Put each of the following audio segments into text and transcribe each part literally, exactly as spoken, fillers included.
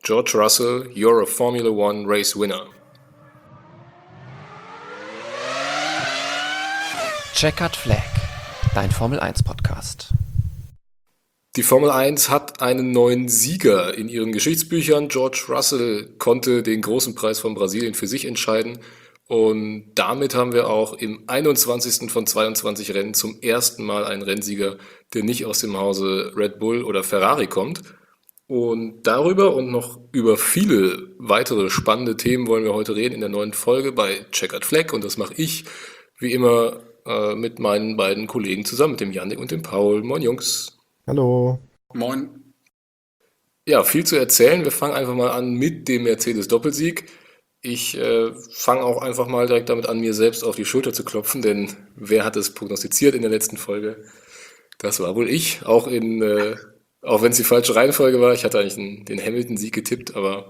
George Russell, you're a Formula One race winner. Checkered Flag, dein Formel eins Podcast. Die Formel eins hat einen neuen Sieger in ihren Geschichtsbüchern. George Russell konnte den großen Preis von Brasilien für sich entscheiden. Und damit haben wir auch im einundzwanzigsten von zweiundzwanzig Rennen zum ersten Mal einen Rennsieger, der nicht aus dem Hause Red Bull oder Ferrari kommt. Und darüber und noch über viele weitere spannende Themen wollen wir heute reden in der neuen Folge bei Checkered Flag. Und das mache ich, wie immer, äh, mit meinen beiden Kollegen zusammen, mit dem Yannick und dem Paul. Moin Jungs. Hallo. Moin. Ja, viel zu erzählen. Wir fangen einfach mal an mit dem Mercedes-Doppelsieg. Ich äh, fange auch einfach mal direkt damit an, mir selbst auf die Schulter zu klopfen, denn wer hat es prognostiziert in der letzten Folge? Das war wohl ich, auch in, äh, auch wenn es die falsche Reihenfolge war. Ich hatte eigentlich den, den Hamilton-Sieg getippt, aber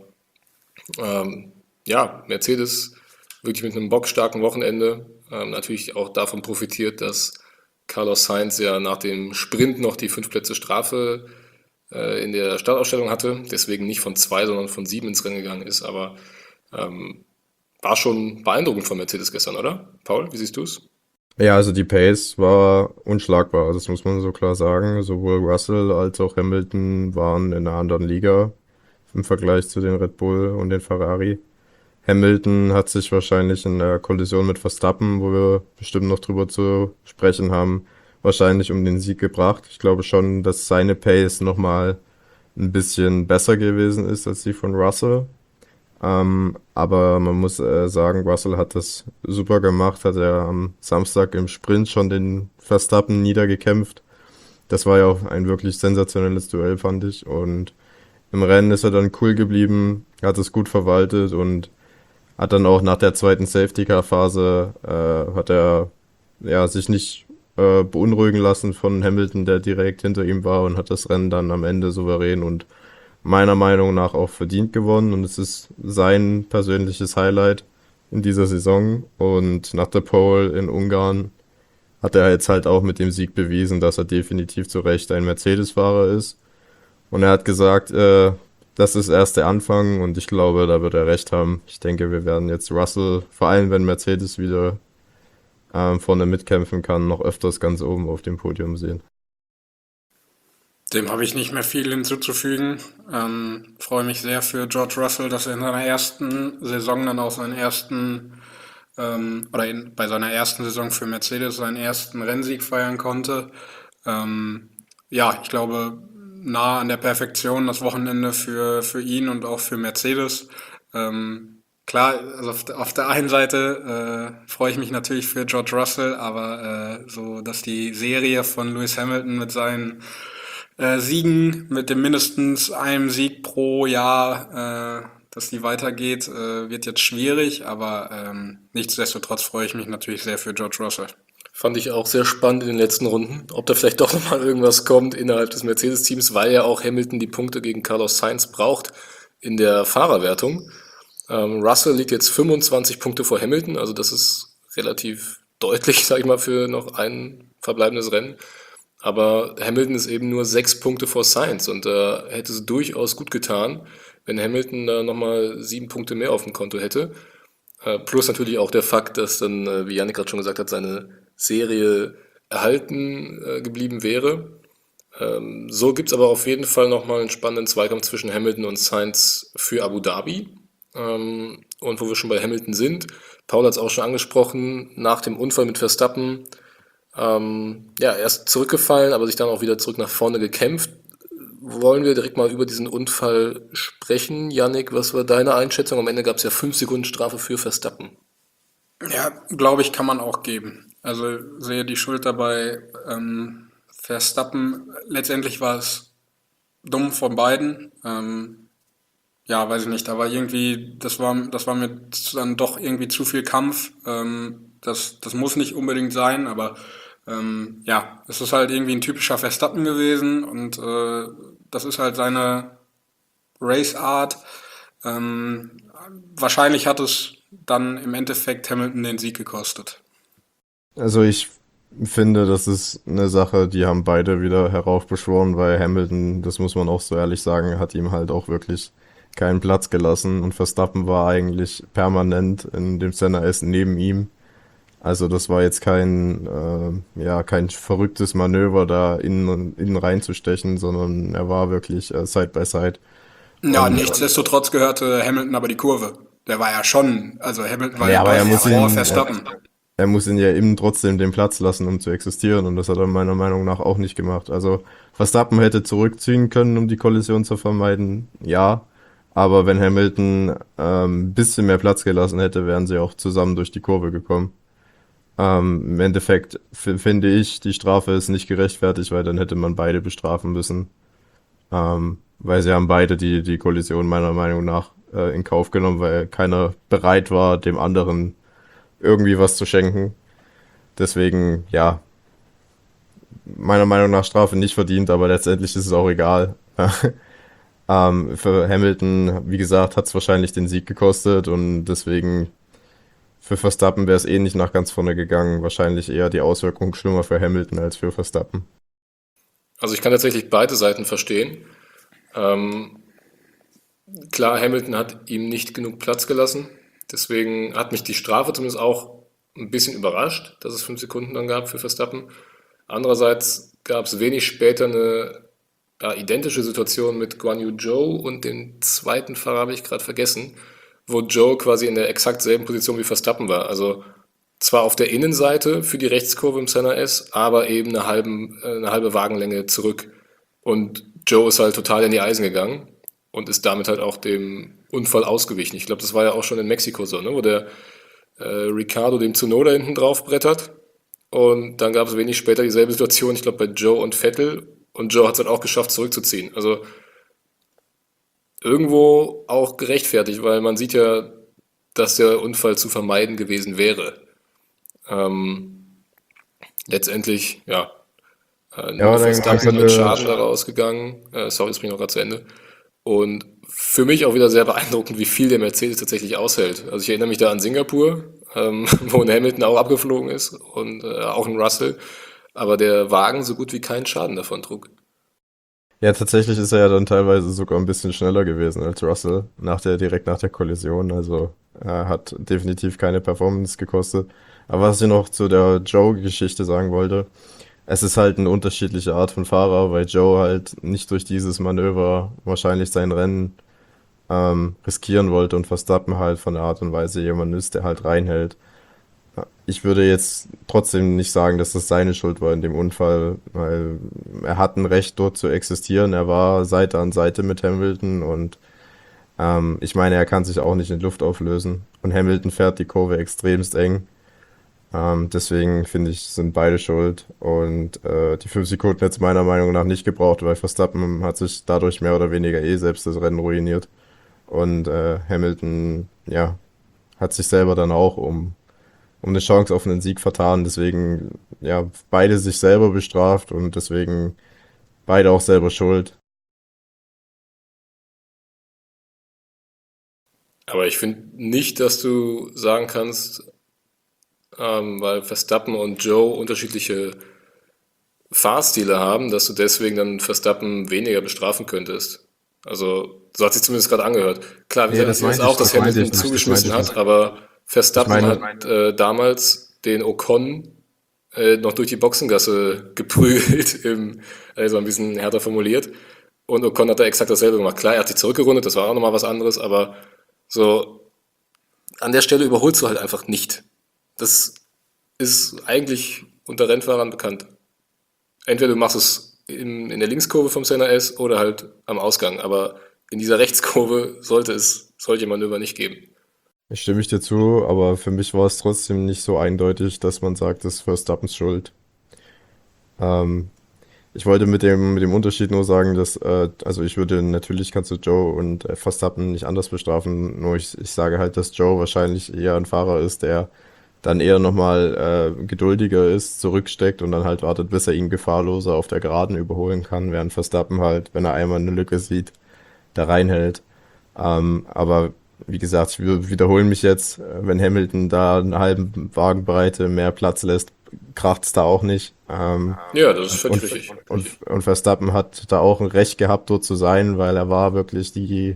ähm, ja, Mercedes wirklich mit einem bockstarken Wochenende. Ähm, natürlich auch davon profitiert, dass Carlos Sainz ja nach dem Sprint noch die fünf Plätze Strafe äh, in der Startausstellung hatte, deswegen nicht von zwei, sondern von sieben ins Rennen gegangen ist, aber ähm, war schon beeindruckend von Mercedes gestern, oder? Paul, wie siehst du es? Ja, also die Pace war unschlagbar, das muss man so klar sagen. Sowohl Russell als auch Hamilton waren in einer anderen Liga im Vergleich zu den Red Bull und den Ferrari. Hamilton hat sich wahrscheinlich in der Kollision mit Verstappen, wo wir bestimmt noch drüber zu sprechen haben, wahrscheinlich um den Sieg gebracht. Ich glaube schon, dass seine Pace nochmal ein bisschen besser gewesen ist als die von Russell. Ähm, aber man muss äh, sagen, Russell hat das super gemacht, hat er am Samstag im Sprint schon den Verstappen niedergekämpft. Das war ja auch ein wirklich sensationelles Duell, fand ich. Und im Rennen ist er dann cool geblieben, hat es gut verwaltet und hat dann auch nach der zweiten Safety-Car-Phase äh, hat er ja, sich nicht äh, beunruhigen lassen von Hamilton, der direkt hinter ihm war, und hat das Rennen dann am Ende souverän und meiner Meinung nach auch verdient gewonnen. Und es ist sein persönliches Highlight in dieser Saison. Und nach der Pole in Ungarn hat er jetzt halt auch mit dem Sieg bewiesen, dass er definitiv zu Recht ein Mercedes-Fahrer ist. Und er hat gesagt, äh, das ist erst der Anfang, und ich glaube, da wird er recht haben. Ich denke, wir werden jetzt Russell, vor allem wenn Mercedes wieder ähm, vorne mitkämpfen kann, noch öfters ganz oben auf dem Podium sehen. Dem habe ich nicht mehr viel hinzuzufügen. Ähm, freue mich sehr für George Russell, dass er in seiner ersten Saison dann auch seinen ersten, ähm, oder in, bei seiner ersten Saison für Mercedes seinen ersten Rennsieg feiern konnte. Ähm, ja, ich glaube, nah an der Perfektion das Wochenende für, für ihn und auch für Mercedes. Ähm, klar, also auf, der- auf der einen Seite äh, freue ich mich natürlich für George Russell, aber äh, so, dass die Serie von Lewis Hamilton mit seinen äh, Siegen, mit dem mindestens einem Sieg pro Jahr, äh, dass die weitergeht, äh, wird jetzt schwierig, aber ähm, nichtsdestotrotz freue ich mich natürlich sehr für George Russell. Fand ich auch sehr spannend in den letzten Runden, ob da vielleicht doch nochmal irgendwas kommt innerhalb des Mercedes-Teams, weil ja auch Hamilton die Punkte gegen Carlos Sainz braucht in der Fahrerwertung. Ähm, Russell liegt jetzt fünfundzwanzig Punkte vor Hamilton, also das ist relativ deutlich, sag ich mal, für noch ein verbleibendes Rennen. Aber Hamilton ist eben nur sechs Punkte vor Sainz, und da hätte es durchaus gut getan, wenn Hamilton da nochmal sieben Punkte mehr auf dem Konto hätte. Äh, plus natürlich auch der Fakt, dass dann, äh, wie Yannick gerade schon gesagt hat, seine Serie erhalten äh, geblieben wäre. Ähm, so gibt es aber auf jeden Fall nochmal einen spannenden Zweikampf zwischen Hamilton und Sainz für Abu Dhabi. Ähm, und wo wir schon bei Hamilton sind, Paul hat es auch schon angesprochen, nach dem Unfall mit Verstappen, ähm, ja, erst zurückgefallen, aber sich dann auch wieder zurück nach vorne gekämpft. Wollen wir direkt mal über diesen Unfall sprechen? Yannick, was war deine Einschätzung? Am Ende gab es ja fünf Sekunden Strafe für Verstappen. Ja, glaube ich, kann man auch geben. Also sehe die Schuld dabei ähm, Verstappen. Letztendlich war es dumm von beiden. Ähm, ja, weiß ich nicht. Da war irgendwie, das war, das war mir dann doch irgendwie zu viel Kampf. Ähm, das, das muss nicht unbedingt sein, aber ähm, ja, es ist halt irgendwie ein typischer Verstappen gewesen, und äh, das ist halt seine Race-Art. Ähm, wahrscheinlich hat es dann im Endeffekt Hamilton den Sieg gekostet. Also ich finde, das ist eine Sache, die haben beide wieder heraufbeschworen, weil Hamilton, das muss man auch so ehrlich sagen, hat ihm halt auch wirklich keinen Platz gelassen und Verstappen war eigentlich permanent in dem Center S neben ihm. Also das war jetzt kein, äh, ja, kein verrücktes Manöver, da innen, innen reinzustechen, sondern er war wirklich äh, Side by Side. Ja, Und nichtsdestotrotz gehörte Hamilton aber die Kurve. Der war ja schon, also Hamilton war ja, ja aber er deutlich muss vor ihn, Verstappen. er muss ihn ja eben trotzdem den Platz lassen, um zu existieren. Und das hat er meiner Meinung nach auch nicht gemacht. Also Verstappen hätte zurückziehen können, um die Kollision zu vermeiden. Ja. Aber wenn Hamilton ähm, ein bisschen mehr Platz gelassen hätte, wären sie auch zusammen durch die Kurve gekommen. Ähm, im Endeffekt f- finde ich, die Strafe ist nicht gerechtfertigt, weil dann hätte man beide bestrafen müssen. Ähm, weil sie haben beide die, die Kollision meiner Meinung nach äh, in Kauf genommen, weil keiner bereit war, dem anderen irgendwie was zu schenken. Deswegen, ja, meiner Meinung nach Strafe nicht verdient, aber letztendlich ist es auch egal. ähm, für Hamilton, wie gesagt, hat es wahrscheinlich den Sieg gekostet und deswegen für Verstappen wäre es eh nicht nach ganz vorne gegangen. Wahrscheinlich eher die Auswirkungen schlimmer für Hamilton als für Verstappen. Also ich kann tatsächlich beide Seiten verstehen. Ähm, klar, Hamilton hat ihm nicht genug Platz gelassen. Deswegen hat mich die Strafe zumindest auch ein bisschen überrascht, dass es fünf Sekunden dann gab für Verstappen. Andererseits gab es wenig später eine ja, identische Situation mit Guan Yu Zhou und den zweiten Fahrer habe ich gerade vergessen, wo Zhou quasi in der exakt selben Position wie Verstappen war. Also zwar auf der Innenseite für die Rechtskurve im Center S, aber eben eine, halben, äh, eine halbe Wagenlänge zurück. Und Zhou ist halt total in die Eisen gegangen und ist damit halt auch dem Unfall ausgewichen. Ich glaube, das war ja auch schon in Mexiko so, ne? Wo der äh, Ricciardo dem Tsunoda hinten drauf brettert. Und dann gab es wenig später dieselbe Situation, ich glaube bei Joe und Vettel. Und Joe hat es halt auch geschafft, zurückzuziehen. Also irgendwo auch gerechtfertigt, weil man sieht ja, dass der Unfall zu vermeiden gewesen wäre. Ähm, letztendlich, ja, äh, Ja, nur aber dann, dann Verstappen mit könnte, Schaden da rausgegangen. Äh, sorry, das bringe ich noch gerade zu Ende. Und für mich auch wieder sehr beeindruckend, wie viel der Mercedes tatsächlich aushält. Also ich erinnere mich da an Singapur, ähm, wo ein Hamilton auch abgeflogen ist und äh, auch ein Russell, aber der Wagen so gut wie keinen Schaden davon trug. ja, tatsächlich ist er ja dann teilweise sogar ein bisschen schneller gewesen als Russell, nach der, direkt nach der Kollision. Also er hat definitiv keine Performance gekostet. Aber was ich noch zu der Joe-Geschichte sagen wollte, es ist halt eine unterschiedliche Art von Fahrer, weil Joe halt nicht durch dieses Manöver wahrscheinlich sein Rennen ähm, riskieren wollte und Verstappen halt von der Art und Weise jemand ist, der halt reinhält. Ich würde jetzt trotzdem nicht sagen, dass das seine Schuld war in dem Unfall, weil er hat ein Recht dort zu existieren. Er war Seite an Seite mit Hamilton und ähm, ich meine, er kann sich auch nicht in Luft auflösen. Und Hamilton fährt die Kurve extremst eng. Ähm, deswegen finde ich, sind beide schuld. Und äh, die fünf Sekunden jetzt meiner Meinung nach nicht gebraucht, weil Verstappen hat sich dadurch mehr oder weniger eh selbst das Rennen ruiniert. Und äh, Hamilton, ja, hat sich selber dann auch um um eine Chance auf einen Sieg vertan. Deswegen, ja, beide sich selber bestraft und deswegen beide auch selber schuld. Aber ich finde nicht, dass du sagen kannst, ähm, weil Verstappen und Joe unterschiedliche Fahrstile haben, dass du deswegen dann Verstappen weniger bestrafen könntest. Also, so hat sich zumindest gerade angehört. Klar, Nee, wir das sehen jetzt meinte ich, auch, dass das meinte Hamilton ich nicht, das meinte zugeschmissen ich hat, nicht. aber Ich Verstappen meine, hat äh, damals den Ocon äh, noch durch die Boxengasse geprügelt, im, also ein bisschen härter formuliert. Und Ocon hat da exakt dasselbe gemacht. Klar, er hat sich zurückgerundet, das war auch nochmal was anderes, aber so an der Stelle überholst du halt einfach nicht. Das ist eigentlich unter Rennfahrern bekannt. Entweder du machst es in, in der Linkskurve vom Center S oder halt am Ausgang, aber in dieser Rechtskurve sollte es solche Manöver nicht geben. ich stimme ich dir zu, aber für mich war es trotzdem nicht so eindeutig, dass man sagt, das ist Verstappens Schuld. Ähm, Ich wollte mit dem, mit dem Unterschied nur sagen, dass, äh, also ich würde, natürlich kannst du Joe und äh, Verstappen nicht anders bestrafen, nur ich, ich sage halt, dass Joe wahrscheinlich eher ein Fahrer ist, der dann eher nochmal äh, geduldiger ist, zurücksteckt und dann halt wartet, bis er ihn gefahrloser auf der Geraden überholen kann, während Verstappen halt, wenn er einmal eine Lücke sieht, da reinhält. Ähm, aber wie gesagt, ich wi- wiederhole mich jetzt, äh, wenn Hamilton da eine halbe Wagenbreite mehr Platz lässt, kracht's da auch nicht. Ähm, Ja, das ist völlig und, richtig. und, und Verstappen hat da auch ein Recht gehabt, dort zu sein, weil er war wirklich die,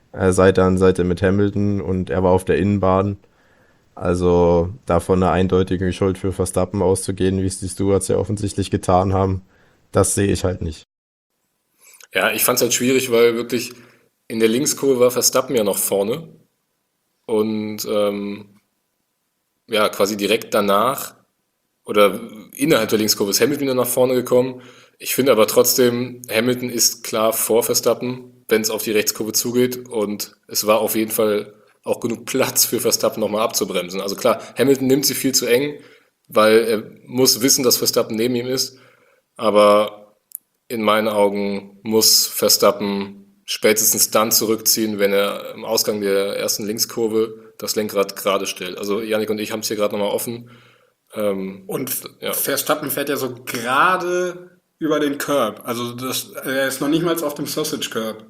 äh, Seite an Seite mit Hamilton und er war auf der Innenbahn. Also davon eine eindeutige Schuld für Verstappen auszugehen, wie es die Stewards ja offensichtlich getan haben, das sehe ich halt nicht. Ja, ich fand es halt schwierig, weil wirklich in der Linkskurve war Verstappen ja noch vorne und ähm, ja, quasi direkt danach oder innerhalb der Linkskurve ist Hamilton wieder nach vorne gekommen. Ich finde aber trotzdem, Hamilton ist klar vor Verstappen, wenn es auf die Rechtskurve zugeht und es war auf jeden Fall auch genug Platz für Verstappen nochmal abzubremsen. Also klar, Hamilton nimmt sie viel zu eng, weil er muss wissen, dass Verstappen neben ihm ist, aber in meinen Augen muss Verstappen spätestens dann zurückziehen, wenn er im Ausgang der ersten Linkskurve das Lenkrad gerade stellt. Also Yannick und ich haben es hier gerade nochmal offen. Ähm, Und ja, Verstappen fährt ja so gerade über den Curb. Also das, er ist noch nicht mal auf dem Sausage Curb.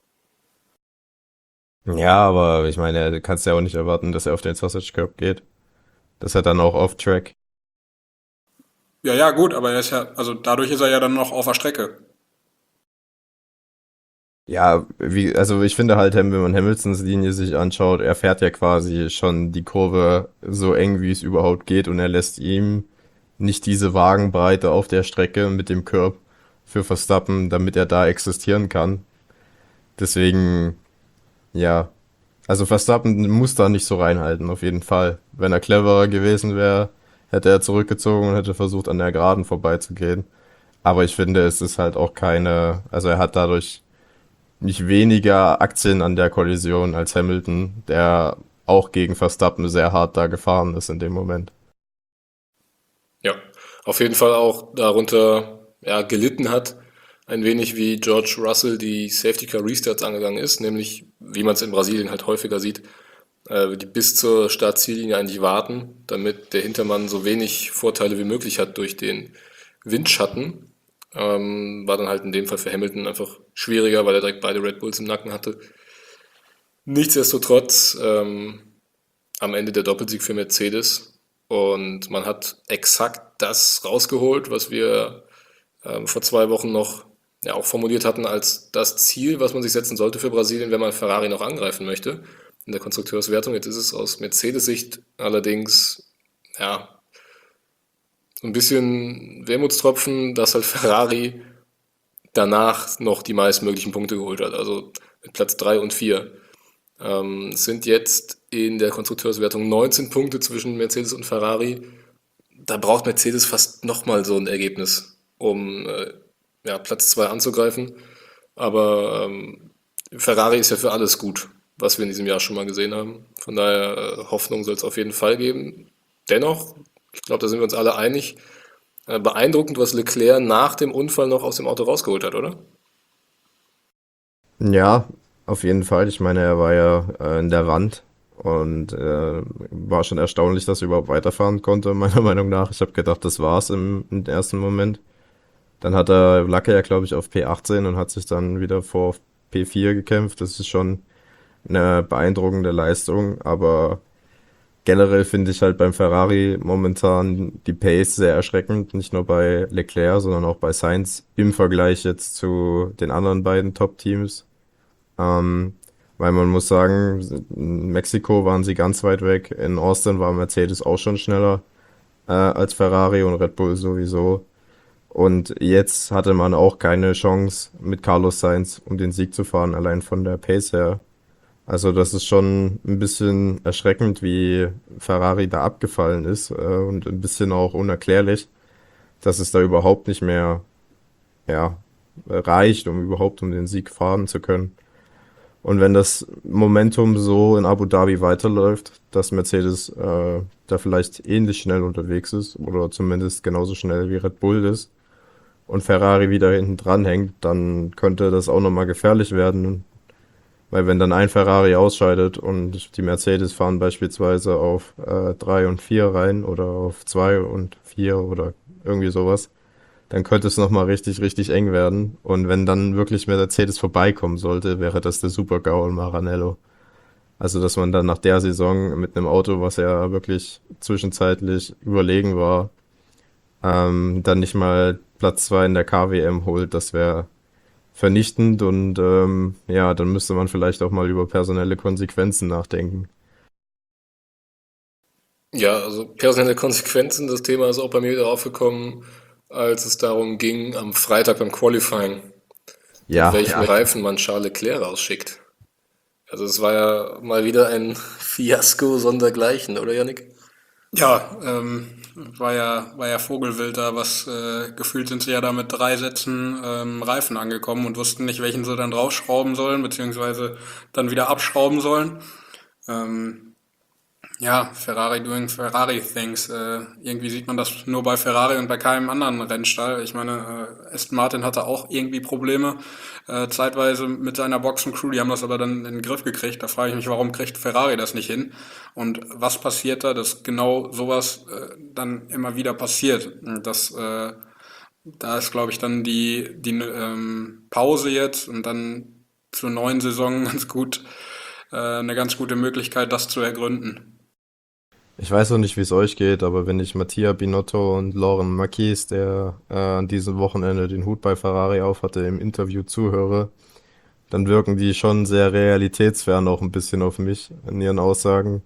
Ja, aber ich meine, du kannst ja auch nicht erwarten, dass er auf den Sausage Curb geht. Das ist ja dann auch off-track. Ja, ja, gut, aber er ist ja, also dadurch ist er ja dann noch auf der Strecke. Ja, wie, also ich finde halt, wenn man Hamiltons Linie sich anschaut, er fährt ja quasi schon die Kurve so eng, wie es überhaupt geht und er lässt ihm nicht diese Wagenbreite auf der Strecke mit dem Curb für Verstappen, damit er da existieren kann. Deswegen, ja, also Verstappen muss da nicht so reinhalten, auf jeden Fall. Wenn er cleverer gewesen wäre, hätte er zurückgezogen und hätte versucht, an der Geraden vorbeizugehen. Aber ich finde, es ist halt auch keine, also er hat dadurch nicht weniger Aktien an der Kollision als Hamilton, der auch gegen Verstappen sehr hart da gefahren ist in dem Moment. ja, auf jeden Fall auch darunter ja, gelitten hat, ein wenig wie George Russell die Safety Car Restarts angegangen ist, nämlich wie man es in Brasilien halt häufiger sieht, äh, die bis zur Startziellinie eigentlich warten, damit der Hintermann so wenig Vorteile wie möglich hat durch den Windschatten. Ähm, war dann halt in dem Fall für Hamilton einfach schwieriger, weil er direkt beide Red Bulls im Nacken hatte. Nichtsdestotrotz ähm, am Ende der Doppelsieg für Mercedes und man hat exakt das rausgeholt, was wir ähm, vor zwei Wochen noch ja, auch formuliert hatten als das Ziel, was man sich setzen sollte für Brasilien, wenn man Ferrari noch angreifen möchte in der Konstrukteurswertung. Jetzt ist es aus Mercedes-Sicht allerdings ja so ein bisschen Wermutstropfen, dass halt Ferrari danach noch die meistmöglichen Punkte geholt hat, also mit Platz drei und vier. Ähm, es sind jetzt in der Konstrukteurswertung neunzehn Punkte zwischen Mercedes und Ferrari. Da braucht Mercedes fast nochmal so ein Ergebnis, um äh, ja, Platz zwei anzugreifen. Aber ähm, Ferrari ist ja für alles gut, was wir in diesem Jahr schon mal gesehen haben. Von daher äh, Hoffnung soll es auf jeden Fall geben. Dennoch, ich glaube, da sind wir uns alle einig, äh, beeindruckend, was Leclerc nach dem Unfall noch aus dem Auto rausgeholt hat, oder? Ja, auf jeden Fall. Ich meine, er war ja äh, in der Wand und äh, war schon erstaunlich, dass er überhaupt weiterfahren konnte, meiner Meinung nach. Ich habe gedacht, das war's im, im ersten Moment. Dann hat er, lag er ja, glaube ich, auf P achtzehn und hat sich dann wieder vor P vier gekämpft. Das ist schon eine beeindruckende Leistung, aber generell finde ich halt beim Ferrari momentan die Pace sehr erschreckend, nicht nur bei Leclerc, sondern auch bei Sainz im Vergleich jetzt zu den anderen beiden Top-Teams. Ähm, Weil man muss sagen, in Mexiko waren sie ganz weit weg, in Austin war Mercedes auch schon schneller äh, als Ferrari und Red Bull sowieso. Und jetzt hatte man auch keine Chance mit Carlos Sainz um den Sieg zu fahren, allein von der Pace her. Also das ist schon ein bisschen erschreckend, wie Ferrari da abgefallen ist äh, und ein bisschen auch unerklärlich, dass es da überhaupt nicht mehr, ja, reicht, um überhaupt um den Sieg fahren zu können. Und wenn das Momentum so in Abu Dhabi weiterläuft, dass Mercedes äh, da vielleicht ähnlich schnell unterwegs ist oder zumindest genauso schnell wie Red Bull ist und Ferrari wieder hinten dran hängt, dann könnte das auch nochmal gefährlich werden. Weil wenn dann ein Ferrari ausscheidet und die Mercedes fahren beispielsweise auf äh, drei und vier rein oder auf zwei und vier oder irgendwie sowas, dann könnte es nochmal richtig, richtig eng werden. Und wenn dann wirklich Mercedes vorbeikommen sollte, wäre das der Super-GAU in Maranello. Also, dass man dann nach der Saison mit einem Auto, was ja wirklich zwischenzeitlich überlegen war, ähm, dann nicht mal Platz zwei in der K W M holt, das wäre vernichtend und ähm, ja, dann müsste man vielleicht auch mal über personelle Konsequenzen nachdenken. Ja, also personelle Konsequenzen, das Thema ist auch bei mir wieder aufgekommen, als es darum ging, am Freitag beim Qualifying, mit Ja, welchem Reifen man Charles Leclerc rausschickt. Also es war ja mal wieder ein Fiasko sondergleichen, oder Yannick? Ja, ähm, war ja, war ja Vogelwild da, was äh, gefühlt sind sie ja da mit drei Sätzen ähm, Reifen angekommen und wussten nicht, welchen sie dann draufschrauben sollen, beziehungsweise dann wieder abschrauben sollen. Ähm, Ja, Ferrari doing Ferrari things. Äh, irgendwie sieht man das nur bei Ferrari und bei keinem anderen Rennstall. Ich meine, äh, Aston Martin hatte auch irgendwie Probleme äh, zeitweise mit seiner Boxencrew. Die haben das aber dann in den Griff gekriegt. Da frage ich mich, warum kriegt Ferrari das nicht hin? Und was passiert da, dass genau sowas äh, dann immer wieder passiert? Und Das, äh, da ist, glaube ich, dann die, die ähm, Pause jetzt und dann zur neuen Saison ganz gut, äh, eine ganz gute Möglichkeit, das zu ergründen. ich weiß noch nicht, wie es euch geht, aber wenn ich Mattia Binotto und Laurent Marquez, der äh, an diesem Wochenende den Hut bei Ferrari aufhatte, im Interview zuhöre, dann wirken die schon sehr realitätsfern auch ein bisschen auf mich in ihren Aussagen.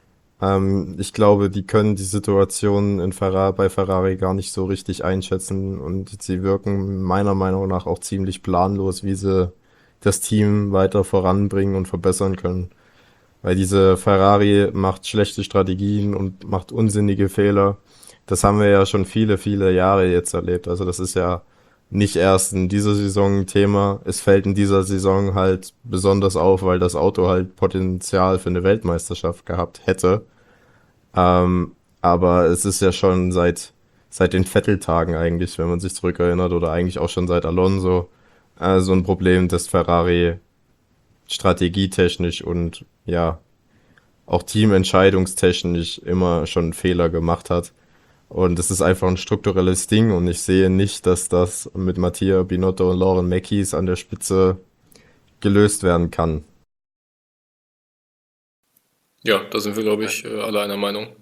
Ähm, ich glaube, die können die Situation in Ferrari, bei Ferrari gar nicht so richtig einschätzen und sie wirken meiner Meinung nach auch ziemlich planlos, wie sie das Team weiter voranbringen und verbessern können. Weil diese Ferrari macht schlechte Strategien und macht unsinnige Fehler. Das haben wir ja schon viele, viele Jahre jetzt erlebt. Also das ist ja nicht erst in dieser Saison ein Thema. Es fällt in dieser Saison halt besonders auf, weil das Auto halt Potenzial für eine Weltmeisterschaft gehabt hätte. Ähm, aber es ist ja schon seit, seit den Vettel-Tagen eigentlich, wenn man sich zurückerinnert, oder eigentlich auch schon seit Alonso, äh, so ein Problem, dass Ferrari strategietechnisch und ja, auch teamentscheidungstechnisch immer schon Fehler gemacht hat. Und es ist einfach ein strukturelles Ding und ich sehe nicht, dass das mit Mattia Binotto und Lauren Mackies an der Spitze gelöst werden kann. Ja, da sind wir, glaube ich, äh, alle einer Meinung.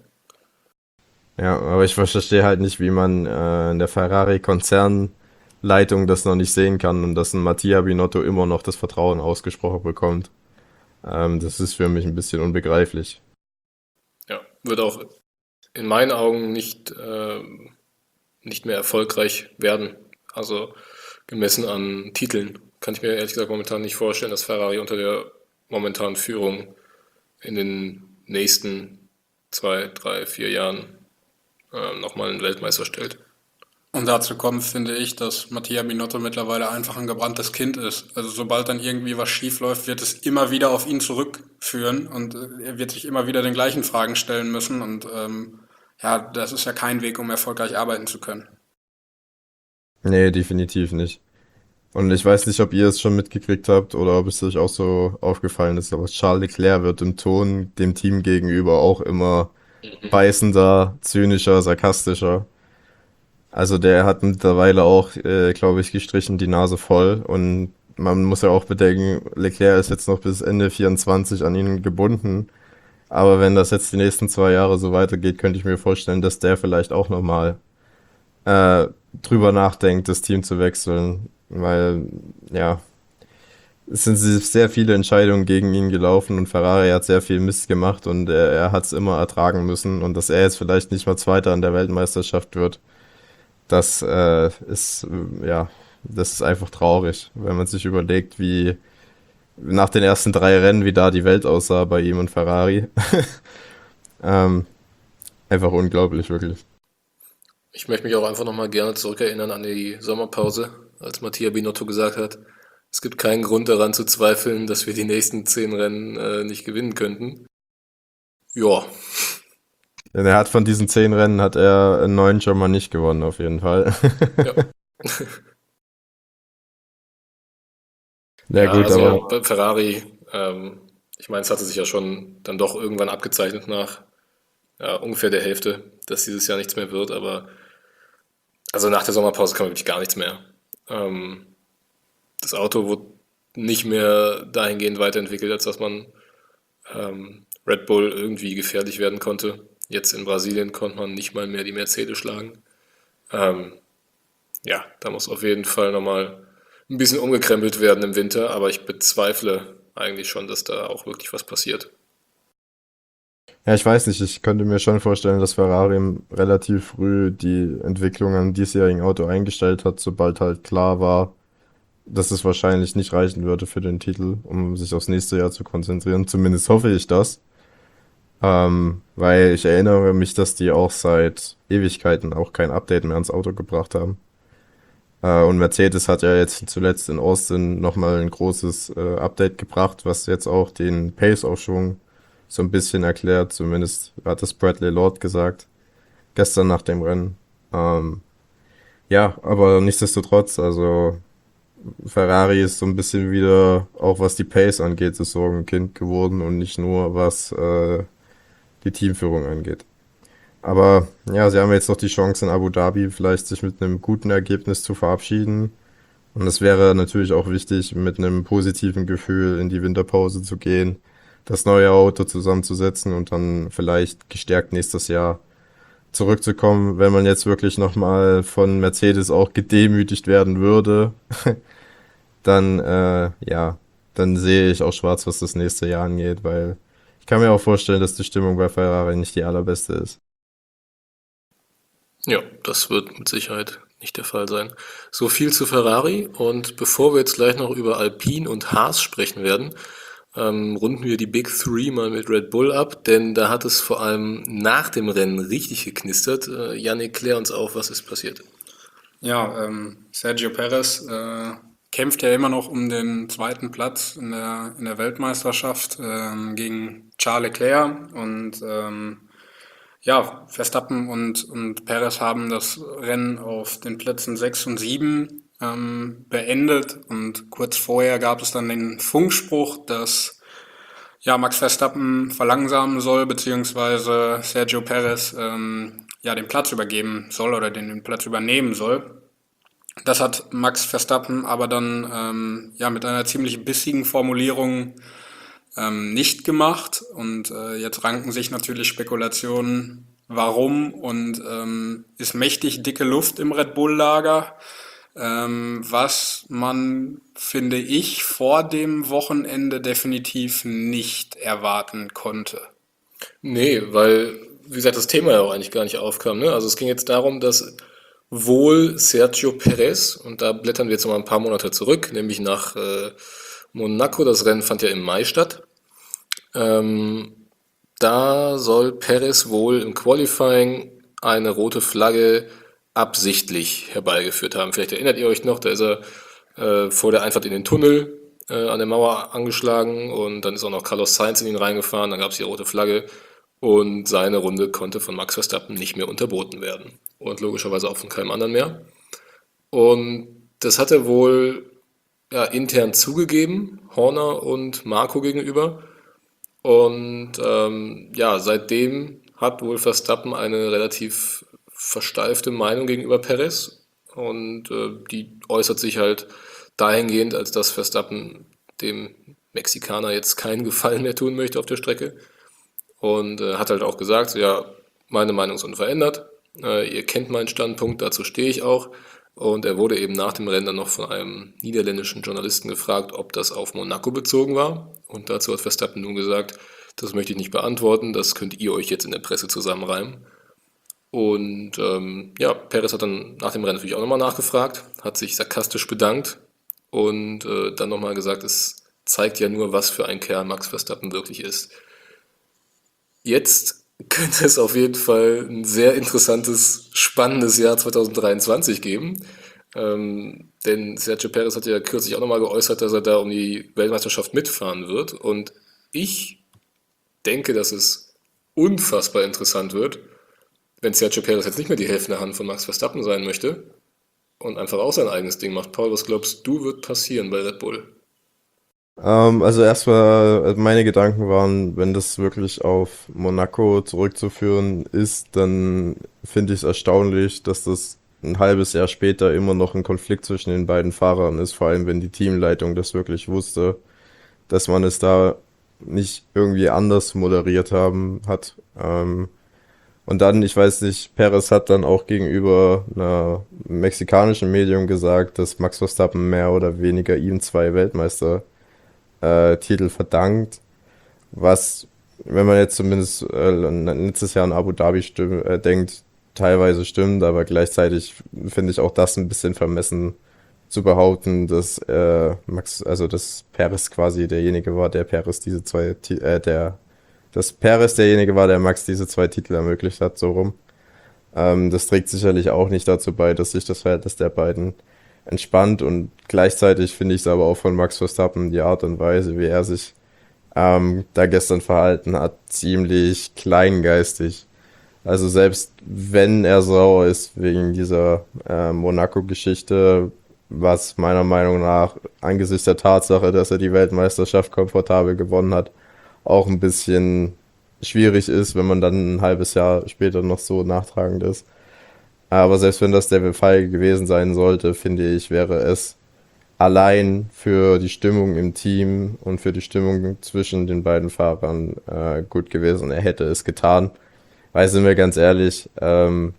Ja, aber ich verstehe halt nicht, wie man äh, in der Ferrari-Konzernleitung das noch nicht sehen kann und dass ein Mattia Binotto immer noch das Vertrauen ausgesprochen bekommt. Ähm, das ist für mich ein bisschen unbegreiflich. Ja, wird auch in meinen Augen nicht, äh, nicht mehr erfolgreich werden. Also gemessen an Titeln kann ich mir ehrlich gesagt momentan nicht vorstellen, dass Ferrari unter der momentanen Führung in den nächsten zwei, drei, vier Jahren äh, nochmal einen Weltmeister stellt. Und dazu kommt, finde ich, dass Mattia Binotto mittlerweile einfach ein gebranntes Kind ist. Also sobald dann irgendwie was schief läuft, wird es immer wieder auf ihn zurückführen und äh, er wird sich immer wieder den gleichen Fragen stellen müssen. Und ähm, ja, das ist ja kein Weg, um erfolgreich arbeiten zu können. Nee, definitiv nicht. Und ich weiß nicht, ob ihr es schon mitgekriegt habt oder ob es euch auch so aufgefallen ist, aber Charles Leclerc wird im Ton dem Team gegenüber auch immer beißender, zynischer, sarkastischer. Also der hat mittlerweile auch, äh, glaube ich, gestrichen die Nase voll und man muss ja auch bedenken, Leclerc ist jetzt noch bis Ende vierundzwanzig an ihn gebunden. Aber wenn das jetzt die nächsten zwei Jahre so weitergeht, könnte ich mir vorstellen, dass der vielleicht auch nochmal äh, drüber nachdenkt, das Team zu wechseln. Weil, ja, es sind sehr viele Entscheidungen gegen ihn gelaufen und Ferrari hat sehr viel Mist gemacht und er, er hat es immer ertragen müssen. Und dass er jetzt vielleicht nicht mal Zweiter an der Weltmeisterschaft wird, das äh, ist, äh, ja, das ist einfach traurig, wenn man sich überlegt, wie nach den ersten drei Rennen, wie da die Welt aussah bei ihm und Ferrari. ähm, Einfach unglaublich, wirklich. Ich möchte mich auch einfach nochmal gerne zurückerinnern an die Sommerpause, als Mattia Binotto gesagt hat, es gibt keinen Grund daran zu zweifeln, dass wir die nächsten zehn Rennen äh, nicht gewinnen könnten. Ja, Denn er hat von diesen zehn Rennen hat er neun schon mal nicht gewonnen, auf jeden Fall. ja. Ja Ja, gut, also aber bei Ferrari, ähm, ich meine, es hatte sich ja schon dann doch irgendwann abgezeichnet nach ja, ungefähr der Hälfte, dass dieses Jahr nichts mehr wird, aber also nach der Sommerpause kam wirklich gar nichts mehr. Ähm, das Auto wurde nicht mehr dahingehend weiterentwickelt, als dass man ähm, Red Bull irgendwie gefährlich werden konnte. Jetzt in Brasilien konnte man nicht mal mehr die Mercedes schlagen. Ähm, ja, da muss auf jeden Fall nochmal ein bisschen umgekrempelt werden im Winter, aber ich bezweifle eigentlich schon, dass da auch wirklich was passiert. Ja, ich weiß nicht, ich könnte mir schon vorstellen, dass Ferrari relativ früh die Entwicklung am diesjährigen Auto eingestellt hat, sobald halt klar war, dass es wahrscheinlich nicht reichen würde für den Titel, um sich aufs nächste Jahr zu konzentrieren. Zumindest hoffe ich das. Ähm, weil ich erinnere mich, dass die auch seit Ewigkeiten auch kein Update mehr ans Auto gebracht haben. Äh, und Mercedes hat ja jetzt zuletzt in Austin nochmal ein großes äh, Update gebracht, was jetzt auch den Pace-Aufschwung so ein bisschen erklärt. Zumindest hat es Bradley Lord gesagt, gestern nach dem Rennen. Ähm, ja, aber nichtsdestotrotz, also Ferrari ist so ein bisschen wieder, auch was die Pace angeht, das Sorgenkind geworden und nicht nur was äh, die Teamführung angeht. Aber ja, sie haben jetzt noch die Chance in Abu Dhabi vielleicht sich mit einem guten Ergebnis zu verabschieden. Und es wäre natürlich auch wichtig, mit einem positiven Gefühl in die Winterpause zu gehen, das neue Auto zusammenzusetzen und dann vielleicht gestärkt nächstes Jahr zurückzukommen, wenn man jetzt wirklich nochmal von Mercedes auch gedemütigt werden würde, dann äh, ja, dann sehe ich auch schwarz, was das nächste Jahr angeht, weil ich kann mir auch vorstellen, dass die Stimmung bei Ferrari nicht die allerbeste ist. Ja, das wird mit Sicherheit nicht der Fall sein. So viel zu Ferrari und bevor wir jetzt gleich noch über Alpine und Haas sprechen werden, ähm, runden wir die Big Three mal mit Red Bull ab, denn da hat es vor allem nach dem Rennen richtig geknistert. Äh, Yannick, klär uns auf, was ist passiert. Ja, ähm, Sergio Perez äh, kämpft ja immer noch um den zweiten Platz in der, in der Weltmeisterschaft ähm, gegen Charles Leclerc und ähm, ja, Verstappen und, und Perez haben das Rennen auf den Plätzen sechs und sieben ähm, beendet und kurz vorher gab es dann den Funkspruch, dass ja, Max Verstappen verlangsamen soll, beziehungsweise Sergio Perez ähm, ja, den Platz übergeben soll oder den, den Platz übernehmen soll. Das hat Max Verstappen aber dann ähm, ja, mit einer ziemlich bissigen Formulierung ähm, nicht gemacht. Und äh, jetzt ranken sich natürlich Spekulationen, warum und ähm, ist mächtig dicke Luft im Red Bull-Lager, ähm, was man, finde ich, vor dem Wochenende definitiv nicht erwarten konnte. Nee, weil, wie gesagt, das Thema ja auch eigentlich gar nicht aufkam. Ne? Also es ging jetzt darum, dass wohl Sergio Perez, und da blättern wir jetzt noch mal ein paar Monate zurück, nämlich nach äh, Monaco, das Rennen fand ja im Mai statt. Ähm, da soll Perez wohl im Qualifying eine rote Flagge absichtlich herbeigeführt haben. Vielleicht erinnert ihr euch noch, da ist er äh, vor der Einfahrt in den Tunnel äh, an der Mauer angeschlagen und dann ist auch noch Carlos Sainz in ihn reingefahren, dann gab es die rote Flagge und seine Runde konnte von Max Verstappen nicht mehr unterboten werden und logischerweise auch von keinem anderen mehr. Und das hat er wohl ja, intern zugegeben, Horner und Marco gegenüber. Und ähm, ja, seitdem hat wohl Verstappen eine relativ versteifte Meinung gegenüber Perez und äh, die äußert sich halt dahingehend, als dass Verstappen dem Mexikaner jetzt keinen Gefallen mehr tun möchte auf der Strecke und äh, hat halt auch gesagt, so, ja, meine Meinung ist unverändert, äh, ihr kennt meinen Standpunkt, dazu stehe ich auch. Und er wurde eben nach dem Rennen dann noch von einem niederländischen Journalisten gefragt, ob das auf Monaco bezogen war. Und dazu hat Verstappen nun gesagt, das möchte ich nicht beantworten, das könnt ihr euch jetzt in der Presse zusammenreimen. Und ähm, ja, Perez hat dann nach dem Rennen natürlich auch nochmal nachgefragt, hat sich sarkastisch bedankt und äh, dann nochmal gesagt, es zeigt ja nur, was für ein Kerl Max Verstappen wirklich ist. Jetzt könnte es auf jeden Fall ein sehr interessantes, spannendes Jahr zwanzig dreiundzwanzig geben. Ähm, denn Sergio Perez hat ja kürzlich auch nochmal geäußert, dass er da um die Weltmeisterschaft mitfahren wird. Und ich denke, dass es unfassbar interessant wird, wenn Sergio Perez jetzt nicht mehr die helfende Hand von Max Verstappen sein möchte und einfach auch sein eigenes Ding macht. Paul, was glaubst du, wird passieren bei Red Bull? Ähm, also erstmal, äh, meine Gedanken waren, wenn das wirklich auf Monaco zurückzuführen ist, dann finde ich es erstaunlich, dass das ein halbes Jahr später immer noch ein Konflikt zwischen den beiden Fahrern ist, vor allem wenn die Teamleitung das wirklich wusste, dass man es da nicht irgendwie anders moderiert haben hat. Ähm, Und dann, ich weiß nicht, Perez hat dann auch gegenüber einer mexikanischen Medium gesagt, dass Max Verstappen mehr oder weniger ihm zwei Weltmeistertitel äh, Titel verdankt, was, wenn man jetzt zumindest äh, letztes Jahr in Abu Dhabi stimm, äh, denkt, teilweise stimmt, aber gleichzeitig finde ich auch das ein bisschen vermessen zu behaupten, dass äh, Max, also dass Perez quasi derjenige war, der Perez diese zwei, Ti- äh, der, dass Perez derjenige war, der Max diese zwei Titel ermöglicht hat, so rum. Ähm, das trägt sicherlich auch nicht dazu bei, dass sich das Verhältnis der beiden entspannt und gleichzeitig finde ich es aber auch von Max Verstappen die Art und Weise, wie er sich ähm, da gestern verhalten hat, ziemlich kleingeistig. Also selbst wenn er sauer ist wegen dieser äh, Monaco-Geschichte, was meiner Meinung nach angesichts der Tatsache, dass er die Weltmeisterschaft komfortabel gewonnen hat, auch ein bisschen schwierig ist, wenn man dann ein halbes Jahr später noch so nachtragend ist. Aber selbst wenn das der Fall gewesen sein sollte, finde ich, wäre es allein für die Stimmung im Team und für die Stimmung zwischen den beiden Fahrern äh, gut gewesen. Er hätte es getan. Weil, sind wir ganz ehrlich, ähm,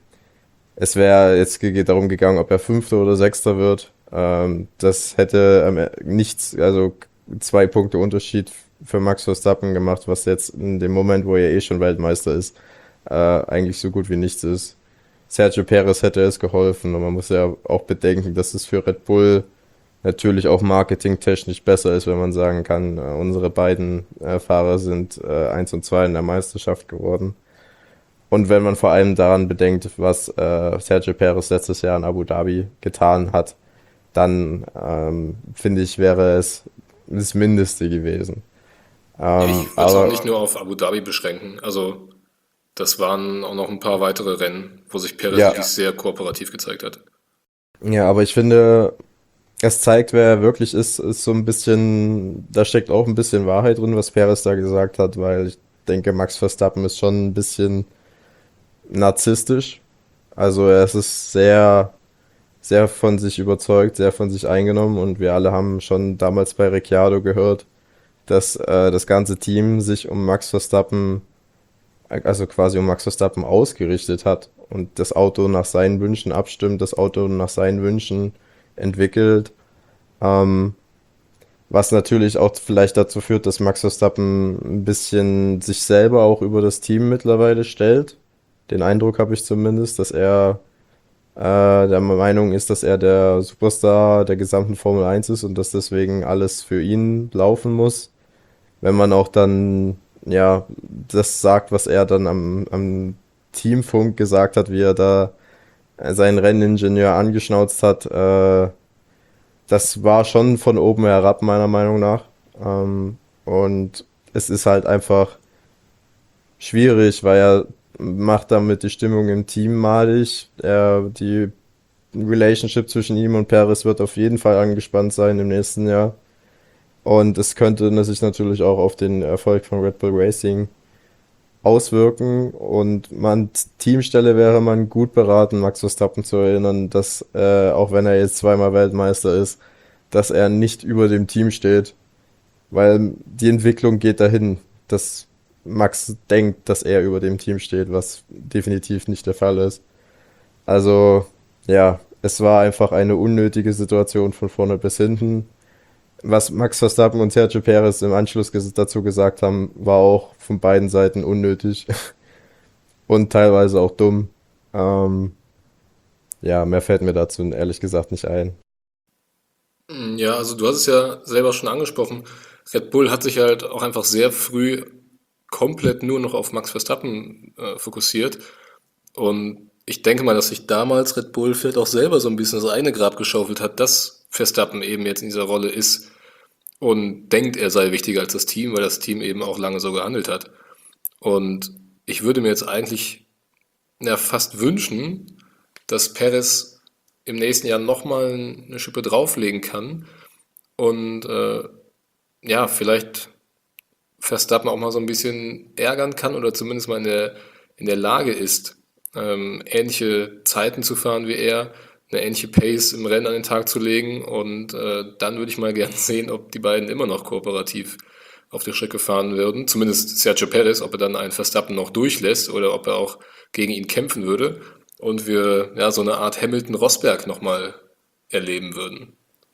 es wäre jetzt ge- darum gegangen, ob er Fünfter oder Sechster wird. Ähm, das hätte ähm, nichts, also zwei Punkte Unterschied für Max Verstappen gemacht, was jetzt in dem Moment, wo er eh schon Weltmeister ist, äh, eigentlich so gut wie nichts ist. Sergio Perez hätte es geholfen und man muss ja auch bedenken, dass es für Red Bull natürlich auch marketingtechnisch besser ist, wenn man sagen kann, äh, unsere beiden äh, Fahrer sind äh, eins und zwei in der Meisterschaft geworden. Und wenn man vor allem daran bedenkt, was äh, Sergio Perez letztes Jahr in Abu Dhabi getan hat, dann ähm, finde ich, wäre es das Mindeste gewesen. Ähm, Ich würde es auch nicht aber nur auf Abu Dhabi beschränken. Also das waren auch noch ein paar weitere Rennen, wo sich Perez ja, wirklich sehr kooperativ gezeigt hat. ja, aber ich finde, es zeigt, wer er wirklich ist, ist so ein bisschen, da steckt auch ein bisschen Wahrheit drin, was Perez da gesagt hat, weil ich denke, Max Verstappen ist schon ein bisschen narzisstisch. Also er ist sehr, sehr von sich überzeugt, sehr von sich eingenommen und wir alle haben schon damals bei Ricciardo gehört, dass äh, das ganze Team sich um Max Verstappen, also quasi um Max Verstappen ausgerichtet hat und das Auto nach seinen Wünschen abstimmt, das Auto nach seinen Wünschen entwickelt. Ähm, Was natürlich auch vielleicht dazu führt, dass Max Verstappen ein bisschen sich selber auch über das Team mittlerweile stellt. Den Eindruck habe ich zumindest, dass er äh, der Meinung ist, dass er der Superstar der gesamten Formel eins ist und dass deswegen alles für ihn laufen muss. Wenn man auch dann, ja, das sagt, was er dann am, am Teamfunk gesagt hat, wie er da seinen Renningenieur angeschnauzt hat, äh, das war schon von oben herab, meiner Meinung nach. Ähm, und es ist halt einfach schwierig, weil er macht damit die Stimmung im Team malig. Er, die Relationship zwischen ihm und Perez wird auf jeden Fall angespannt sein im nächsten Jahr. Und es könnte sich natürlich auch auf den Erfolg von Red Bull Racing auswirken. Und man Teamstelle wäre man gut beraten, Max Verstappen zu erinnern, dass äh, auch wenn er jetzt zweimal Weltmeister ist, dass er nicht über dem Team steht, weil die Entwicklung geht dahin, dass Max denkt, dass er über dem Team steht, was definitiv nicht der Fall ist. Also, ja, es war einfach eine unnötige Situation von vorne bis hinten. Was Max Verstappen und Sergio Perez im Anschluss ges- dazu gesagt haben, war auch von beiden Seiten unnötig und teilweise auch dumm. Ähm, ja, mehr fällt mir dazu ehrlich gesagt nicht ein. Ja, also du hast es ja selber schon angesprochen. Red Bull hat sich halt auch einfach sehr früh komplett nur noch auf Max Verstappen äh, fokussiert. Und ich denke mal, dass sich damals Red Bull vielleicht auch selber so ein bisschen das eigene Grab geschaufelt hat, dass Verstappen eben jetzt in dieser Rolle ist und denkt, er sei wichtiger als das Team, weil das Team eben auch lange so gehandelt hat. Und ich würde mir jetzt eigentlich ja, fast wünschen, dass Perez im nächsten Jahr nochmal eine Schippe drauflegen kann und äh, ja, vielleicht Verstappen auch mal so ein bisschen ärgern kann oder zumindest mal in der, in der Lage ist, ähm, ähnliche Zeiten zu fahren wie er, eine ähnliche Pace im Rennen an den Tag zu legen und äh, dann würde ich mal gern sehen, ob die beiden immer noch kooperativ auf der Strecke fahren würden. Zumindest Sergio Perez, ob er dann einen Verstappen noch durchlässt oder ob er auch gegen ihn kämpfen würde. Und wir ja so eine Art Hamilton-Rosberg nochmal erleben würden.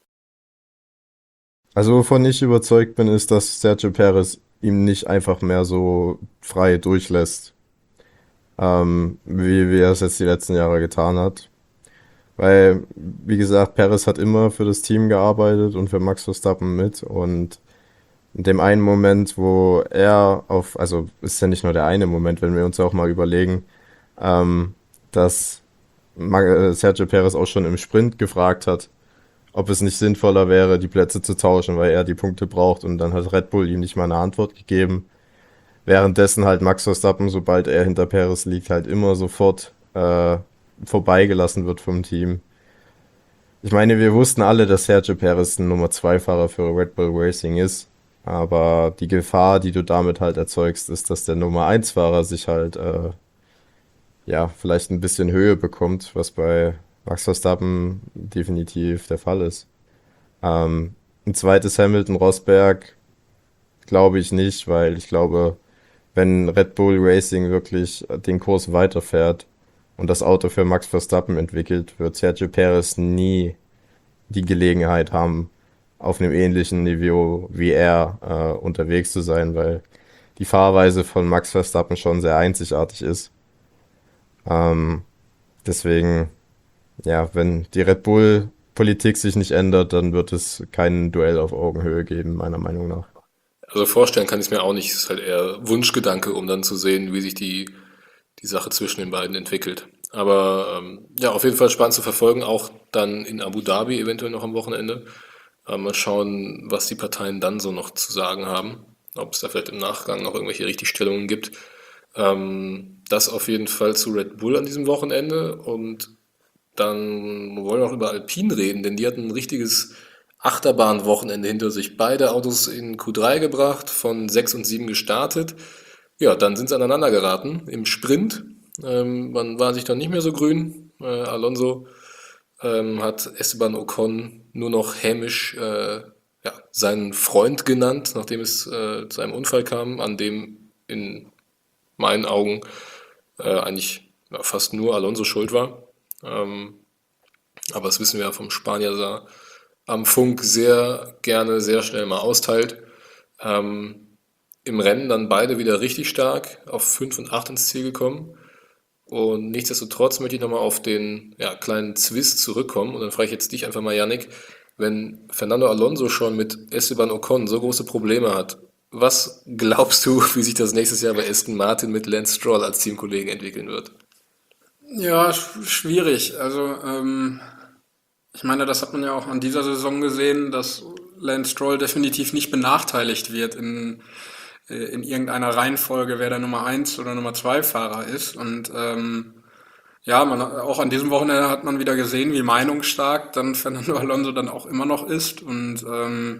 Also wovon ich überzeugt bin, ist, dass Sergio Perez ihm nicht einfach mehr so frei durchlässt, ähm, wie, wie er es jetzt die letzten Jahre getan hat. Weil, wie gesagt, Perez hat immer für das Team gearbeitet und für Max Verstappen mit. Und in dem einen Moment, wo er auf, also ist ja nicht nur der eine Moment, wenn wir uns auch mal überlegen, ähm, dass Ma- äh, Sergio Perez auch schon im Sprint gefragt hat, ob es nicht sinnvoller wäre, die Plätze zu tauschen, weil er die Punkte braucht, und dann hat Red Bull ihm nicht mal eine Antwort gegeben. Währenddessen halt Max Verstappen, sobald er hinter Perez liegt, halt immer sofort äh, vorbeigelassen wird vom Team. Ich meine, wir wussten alle, dass Sergio Perez ein Nummer zwei Fahrer für Red Bull Racing ist, aber die Gefahr, die du damit halt erzeugst, ist, dass der Nummer eins Fahrer sich halt äh, ja, vielleicht ein bisschen Höhe bekommt, was bei Max Verstappen definitiv der Fall ist. Ähm, ein zweites Hamilton-Rosberg glaube ich nicht, weil ich glaube, wenn Red Bull Racing wirklich den Kurs weiterfährt und das Auto für Max Verstappen entwickelt, wird Sergio Perez nie die Gelegenheit haben, auf einem ähnlichen Niveau wie er äh, unterwegs zu sein, weil die Fahrweise von Max Verstappen schon sehr einzigartig ist. Ähm, deswegen, ja, wenn die Red Bull-Politik sich nicht ändert, dann wird es kein Duell auf Augenhöhe geben, meiner Meinung nach. Also vorstellen kann ich es mir auch nicht. Es ist halt eher Wunschgedanke, um dann zu sehen, wie sich die, die Sache zwischen den beiden entwickelt. Aber ähm, ja, auf jeden Fall spannend zu verfolgen, auch dann in Abu Dhabi eventuell noch am Wochenende. Äh, mal schauen, was die Parteien dann so noch zu sagen haben. Ob es da vielleicht im Nachgang noch irgendwelche Richtigstellungen gibt. Ähm, das auf jeden Fall zu Red Bull an diesem Wochenende. Und dann wollen wir auch über Alpine reden, denn die hatten ein richtiges Achterbahnwochenende hinter sich. Beide Autos in Q drei gebracht, von sechs und sieben gestartet. Ja, dann sind sie aneinander geraten im Sprint. Ähm, man war sich dann nicht mehr so grün. Äh, Alonso ähm, hat Esteban Ocon nur noch hämisch äh, ja, seinen Freund genannt, nachdem es äh, zu einem Unfall kam, an dem in meinen Augen äh, eigentlich ja, fast nur Alonso schuld war. Ähm, aber das wissen wir ja vom Spanier, dass er am Funk sehr gerne, sehr schnell mal austeilt. Ähm, Im Rennen dann beide wieder richtig stark auf fünf und acht ins Ziel gekommen. Und nichtsdestotrotz möchte ich nochmal auf den ja, kleinen Zwist zurückkommen. Und dann frage ich jetzt dich einfach mal, Yannick, wenn Fernando Alonso schon mit Esteban Ocon so große Probleme hat, was glaubst du, wie sich das nächstes Jahr bei Aston Martin mit Lance Stroll als Teamkollegen entwickeln wird? Ja, sch- schwierig. Also, ähm, ich meine, das hat man ja auch an dieser Saison gesehen, dass Lance Stroll definitiv nicht benachteiligt wird in, äh, in irgendeiner Reihenfolge, wer der Nummer eins oder Nummer zwei Fahrer ist. Und ähm, ja, man, auch an diesem Wochenende hat man wieder gesehen, wie meinungsstark dann Fernando Alonso dann auch immer noch ist. Und ähm,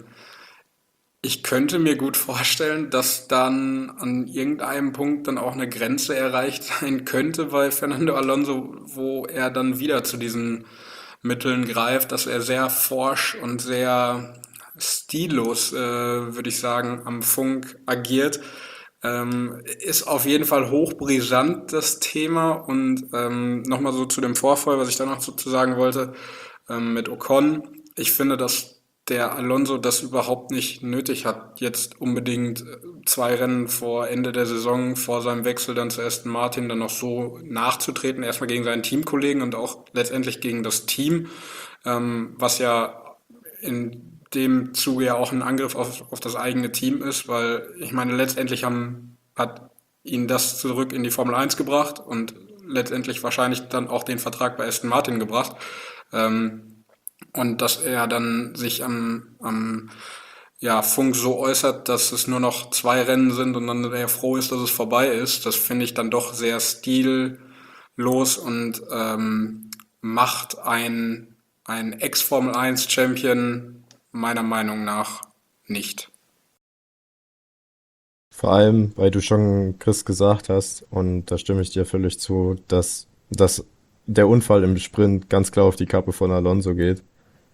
ich könnte mir gut vorstellen, dass dann an irgendeinem Punkt dann auch eine Grenze erreicht sein könnte bei Fernando Alonso, wo er dann wieder zu diesen Mitteln greift, dass er sehr forsch und sehr stillos, äh, würde ich sagen, am Funk agiert. Ähm, ist auf jeden Fall hochbrisant, das Thema. Und ähm, nochmal so zu dem Vorfall, was ich da noch so zu sagen wollte, ähm, mit Ocon. Ich finde, dass der Alonso das überhaupt nicht nötig hat, jetzt unbedingt äh, zwei Rennen vor Ende der Saison, vor seinem Wechsel dann zu Aston Martin, dann noch so nachzutreten. Erstmal gegen seinen Teamkollegen und auch letztendlich gegen das Team, ähm, was ja in dem Zuge ja auch ein Angriff auf, auf das eigene Team ist, weil ich meine, letztendlich haben, hat ihn das zurück in die Formel eins gebracht und letztendlich wahrscheinlich dann auch den Vertrag bei Aston Martin gebracht. Ähm, und dass er dann sich am, am ja, Funk so äußert, dass es nur noch zwei Rennen sind und dann er froh ist, dass es vorbei ist, das finde ich dann doch sehr stillos und ähm, macht ein, ein Ex-Formel eins Champion meiner Meinung nach nicht. Vor allem, weil du schon Chris gesagt hast, und da stimme ich dir völlig zu, dass, dass der Unfall im Sprint ganz klar auf die Kappe von Alonso geht.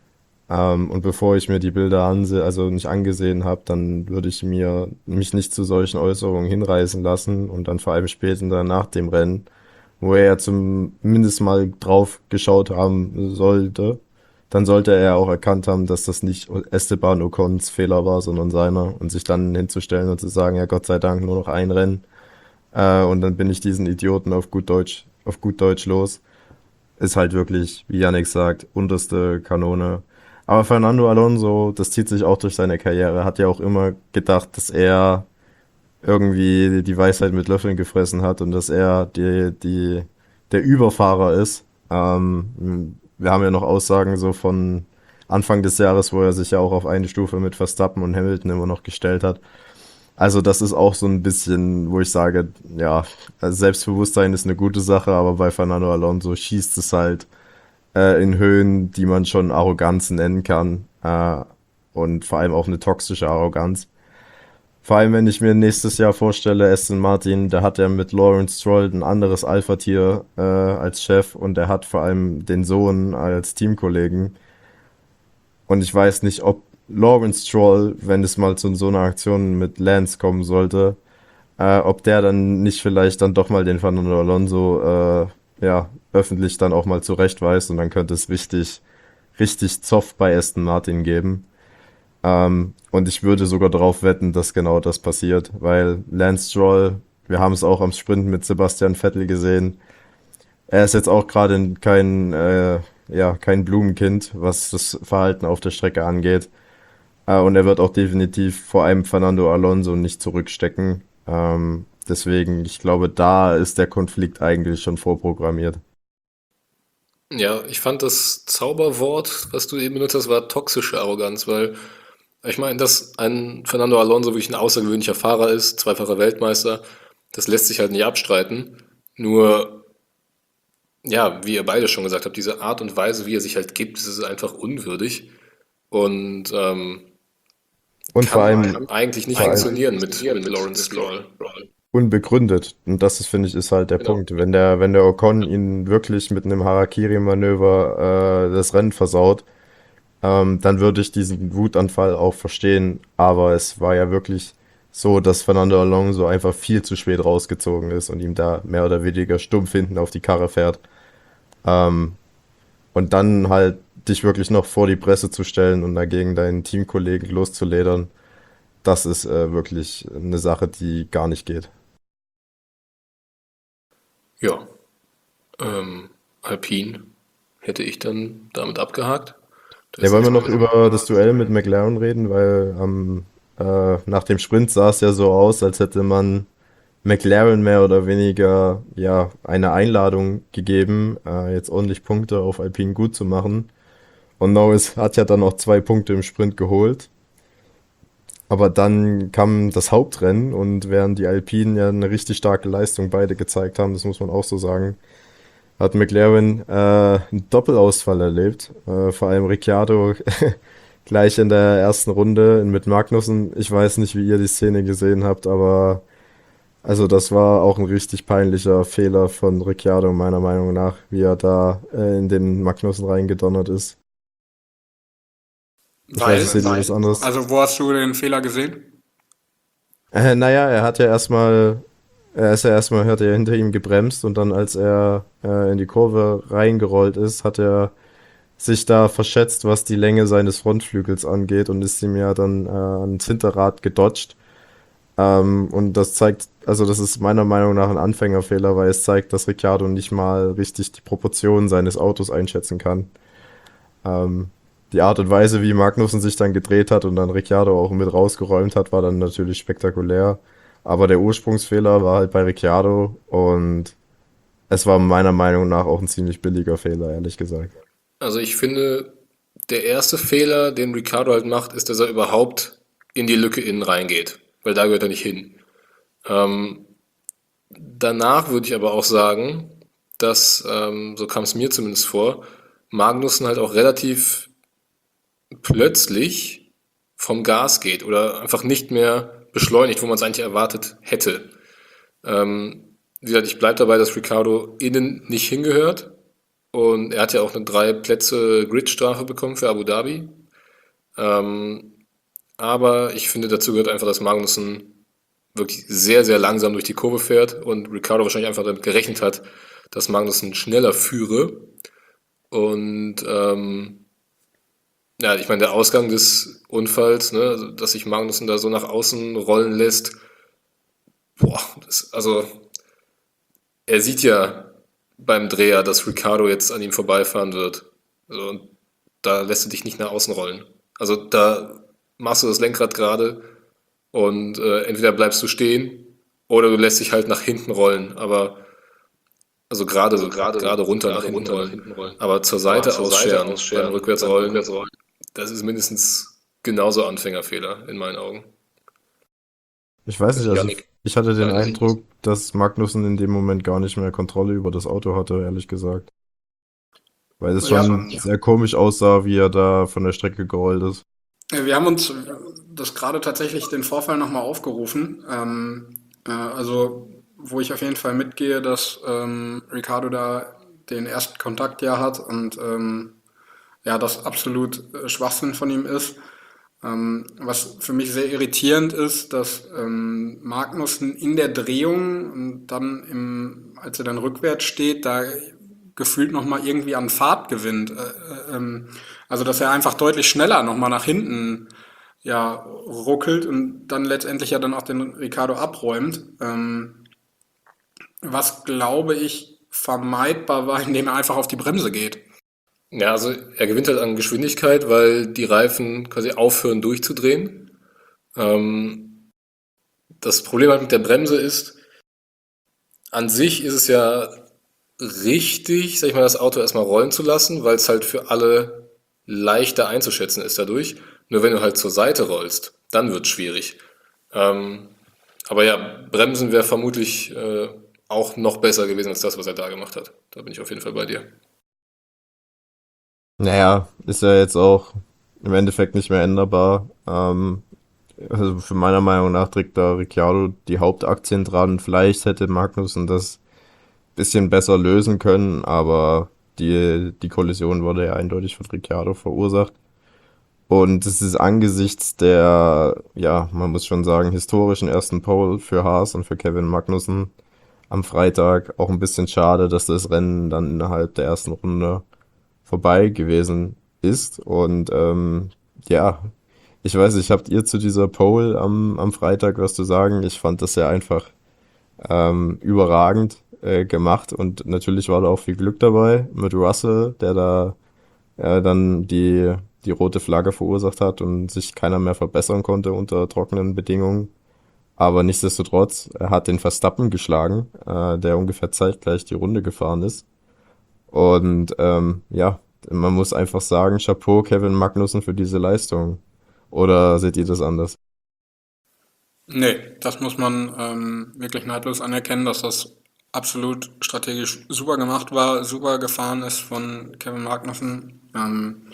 Ähm, und bevor ich mir die Bilder ansehe, also nicht angesehen habe, dann würde ich mir mich nicht zu solchen Äußerungen hinreißen lassen und dann vor allem später nach dem Rennen, wo er ja zumindest mal drauf geschaut haben sollte, dann sollte er ja auch erkannt haben, dass das nicht Esteban Ocons Fehler war, sondern seiner und sich dann hinzustellen und zu sagen, ja Gott sei Dank nur noch ein Rennen äh, und dann bin ich diesen Idioten auf gut Deutsch, auf gut Deutsch los ist halt wirklich, wie Yannick sagt, unterste Kanone. Aber Fernando Alonso, das zieht sich auch durch seine Karriere, hat ja auch immer gedacht, dass er irgendwie die Weisheit mit Löffeln gefressen hat und dass er die, die, der Überfahrer ist. Ähm, wir haben ja noch Aussagen so von Anfang des Jahres, wo er sich ja auch auf eine Stufe mit Verstappen und Hamilton immer noch gestellt hat. Also das ist auch so ein bisschen, wo ich sage, ja, also Selbstbewusstsein ist eine gute Sache, aber bei Fernando Alonso schießt es halt äh, in Höhen, die man schon Arroganz nennen kann. Äh, und vor allem auch eine toxische Arroganz. Vor allem, wenn ich mir nächstes Jahr vorstelle, Aston Martin, der hat ja mit Lawrence Stroll ein anderes Alpha-Tier äh, als Chef und der hat vor allem den Sohn als Teamkollegen. Und ich weiß nicht, ob Lawrence Stroll, wenn es mal zu so einer Aktion mit Lance kommen sollte, äh, ob der dann nicht vielleicht dann doch mal den Fernando Alonso äh, ja, öffentlich dann auch mal zurechtweist und dann könnte es richtig, richtig Zoff bei Aston Martin geben. Ähm, und ich würde sogar darauf wetten, dass genau das passiert, weil Lance Stroll, wir haben es auch am Sprint mit Sebastian Vettel gesehen, er ist jetzt auch gerade kein, äh, ja, kein Blumenkind, was das Verhalten auf der Strecke angeht. Äh, und er wird auch definitiv vor allem Fernando Alonso nicht zurückstecken. Ähm, deswegen, ich glaube, da ist der Konflikt eigentlich schon vorprogrammiert. Ja, ich fand das Zauberwort, was du eben benutzt hast, war toxische Arroganz, weil ich meine, dass ein Fernando Alonso wirklich ein außergewöhnlicher Fahrer ist, zweifacher Weltmeister, das lässt sich halt nicht abstreiten. Nur, ja, wie ihr beide schon gesagt habt, diese Art und Weise, wie er sich halt gibt, das ist einfach unwürdig und ähm, Und vor kann allem, eigentlich nicht vor allem funktionieren mit, mit Lawrence Stroll. unbegründet. Und das ist, finde ich, ist halt der Genau. Punkt. Wenn der, wenn der Ocon ihn wirklich mit einem Harakiri-Manöver äh, das Rennen versaut, ähm, dann würde ich diesen Wutanfall auch verstehen. Aber es war ja wirklich so, dass Fernando Alonso einfach viel zu spät rausgezogen ist und ihm da mehr oder weniger stumpf hinten auf die Karre fährt. Ähm, und dann halt dich wirklich noch vor die Presse zu stellen und dagegen deinen Teamkollegen loszuledern, das ist äh, wirklich eine Sache, die gar nicht geht. Ja, ähm, Alpine hätte ich dann damit abgehakt. Da Ja, ist wollen wir jetzt noch über das Duell mit McLaren reden, weil am, äh, nach dem Sprint sah es ja so aus, als hätte man McLaren mehr oder weniger ja eine Einladung gegeben, äh, jetzt ordentlich Punkte auf Alpine gut zu machen. Und Norris hat ja dann auch zwei Punkte im Sprint geholt. Aber dann kam das Hauptrennen und während die Alpinen ja eine richtig starke Leistung beide gezeigt haben, das muss man auch so sagen, hat McLaren äh, einen Doppelausfall erlebt. Äh, vor allem Ricciardo gleich in der ersten Runde mit Magnussen. Ich weiß nicht, wie ihr die Szene gesehen habt, aber also das war auch ein richtig peinlicher Fehler von Ricciardo, meiner Meinung nach, wie er da äh, in den Magnussen reingedonnert ist. Ich weiß nicht, Weil, seht ihr das anders? also wo hast du den Fehler gesehen? Äh, naja, er hat ja erstmal, er ist ja erstmal, hat er hinter ihm gebremst und dann, als er äh, in die Kurve reingerollt ist, hat er sich da verschätzt, was die Länge seines Frontflügels angeht und ist ihm ja dann äh, ans Hinterrad gedodged. Ähm, und das zeigt, also das ist meiner Meinung nach ein Anfängerfehler, weil es zeigt, dass Ricciardo nicht mal richtig die Proportionen seines Autos einschätzen kann. Ähm, Die Art und Weise, wie Magnussen sich dann gedreht hat und dann Ricciardo auch mit rausgeräumt hat, war dann natürlich spektakulär. Aber der Ursprungsfehler war halt bei Ricciardo und es war meiner Meinung nach auch ein ziemlich billiger Fehler, ehrlich gesagt. Also ich finde, der erste Fehler, den Ricardo halt macht, ist, dass er überhaupt in die Lücke innen reingeht, weil da gehört er nicht hin. Ähm, danach würde ich aber auch sagen, dass, ähm, so kam es mir zumindest vor, Magnussen halt auch relativ plötzlich vom Gas geht oder einfach nicht mehr beschleunigt, wo man es eigentlich erwartet hätte. Ähm, wie gesagt, ich bleibe dabei, dass Ricardo innen nicht hingehört. Und er hat ja auch eine drei Plätze Gridstrafe bekommen für Abu Dhabi. Ähm, aber ich finde, dazu gehört einfach, dass Magnussen wirklich sehr, sehr langsam durch die Kurve fährt und Ricciardo wahrscheinlich einfach damit gerechnet hat, dass Magnussen schneller führe. Und ähm, ja, ich meine, der Ausgang des Unfalls, ne, also, dass sich Magnussen da so nach außen rollen lässt, boah, das, also er sieht ja beim Dreher, dass Ricciardo jetzt an ihm vorbeifahren wird. Also, und da lässt du dich nicht nach außen rollen. Also da machst du das Lenkrad gerade und äh, entweder bleibst du stehen oder du lässt dich halt nach hinten rollen. Aber also gerade Also gerade gerade runter nach gerade hinten runter nach rollen. hinten rollen. Aber zur Aber Seite zur Seite ausscheren beim ausscheren beim Rückwärtsrollen, Rückwärtsrollen. das ist mindestens genauso Anfängerfehler in meinen Augen. Ich weiß nicht, also Yannick, ich hatte den weiß nicht. Eindruck, dass Magnussen in dem Moment gar nicht mehr Kontrolle über das Auto hatte, ehrlich gesagt. Weil es Ja, schon sehr komisch aussah, wie er da von der Strecke gerollt ist. wir haben uns das gerade tatsächlich den Vorfall nochmal aufgerufen. Ähm, äh, also, wo ich auf jeden Fall mitgehe, dass ähm, Ricardo da den ersten Kontakt ja hat und ähm, ja, das absolut äh, Schwachsinn von ihm ist. Ähm, was für mich sehr irritierend ist, dass ähm, Magnussen in der Drehung und dann im, als er dann rückwärts steht, da gefühlt nochmal irgendwie an Fahrt gewinnt. Äh, äh, ähm, also dass er einfach deutlich schneller nochmal nach hinten ja, ruckelt und dann letztendlich ja dann auch den Ricardo abräumt. Ähm, was glaube ich vermeidbar war, indem er einfach auf die Bremse geht. Ja, also er gewinnt halt an Geschwindigkeit, weil die Reifen quasi aufhören durchzudrehen. Ähm, das Problem halt mit der Bremse ist, an sich ist es ja richtig, sag ich mal, das Auto erstmal rollen zu lassen, weil es halt für alle leichter einzuschätzen ist dadurch. Nur wenn du halt zur Seite rollst, dann wird es schwierig. Ähm, aber ja, Bremsen wäre vermutlich äh, auch noch besser gewesen als das, was er da gemacht hat. Da bin ich auf jeden Fall bei dir. Naja, ist ja jetzt auch im Endeffekt nicht mehr änderbar. Ähm, also für meiner Meinung nach trägt da Ricciardo die Hauptaktien dran. Vielleicht hätte Magnussen das bisschen besser lösen können, aber die, die Kollision wurde ja eindeutig von Ricciardo verursacht. Und es ist angesichts der, ja, man muss schon sagen, historischen ersten Pole für Haas und für Kevin Magnussen am Freitag auch ein bisschen schade, dass das Rennen dann innerhalb der ersten Runde vorbei gewesen ist. Und ähm, ja, ich weiß nicht, habt ihr zu dieser Pole am, am Freitag was zu sagen? Ich fand das ja einfach ähm, überragend äh, gemacht und natürlich war da auch viel Glück dabei mit Russell, der da äh, dann die, die rote Flagge verursacht hat und sich keiner mehr verbessern konnte unter trockenen Bedingungen. Aber nichtsdestotrotz, er hat den Verstappen geschlagen, äh, der ungefähr zeitgleich die Runde gefahren ist. Und ähm, ja, man muss einfach sagen, Chapeau Kevin Magnussen für diese Leistung. Oder seht ihr das anders? Nee, das muss man ähm, wirklich neidlos anerkennen, dass das absolut strategisch super gemacht war, super gefahren ist von Kevin Magnussen. Ähm,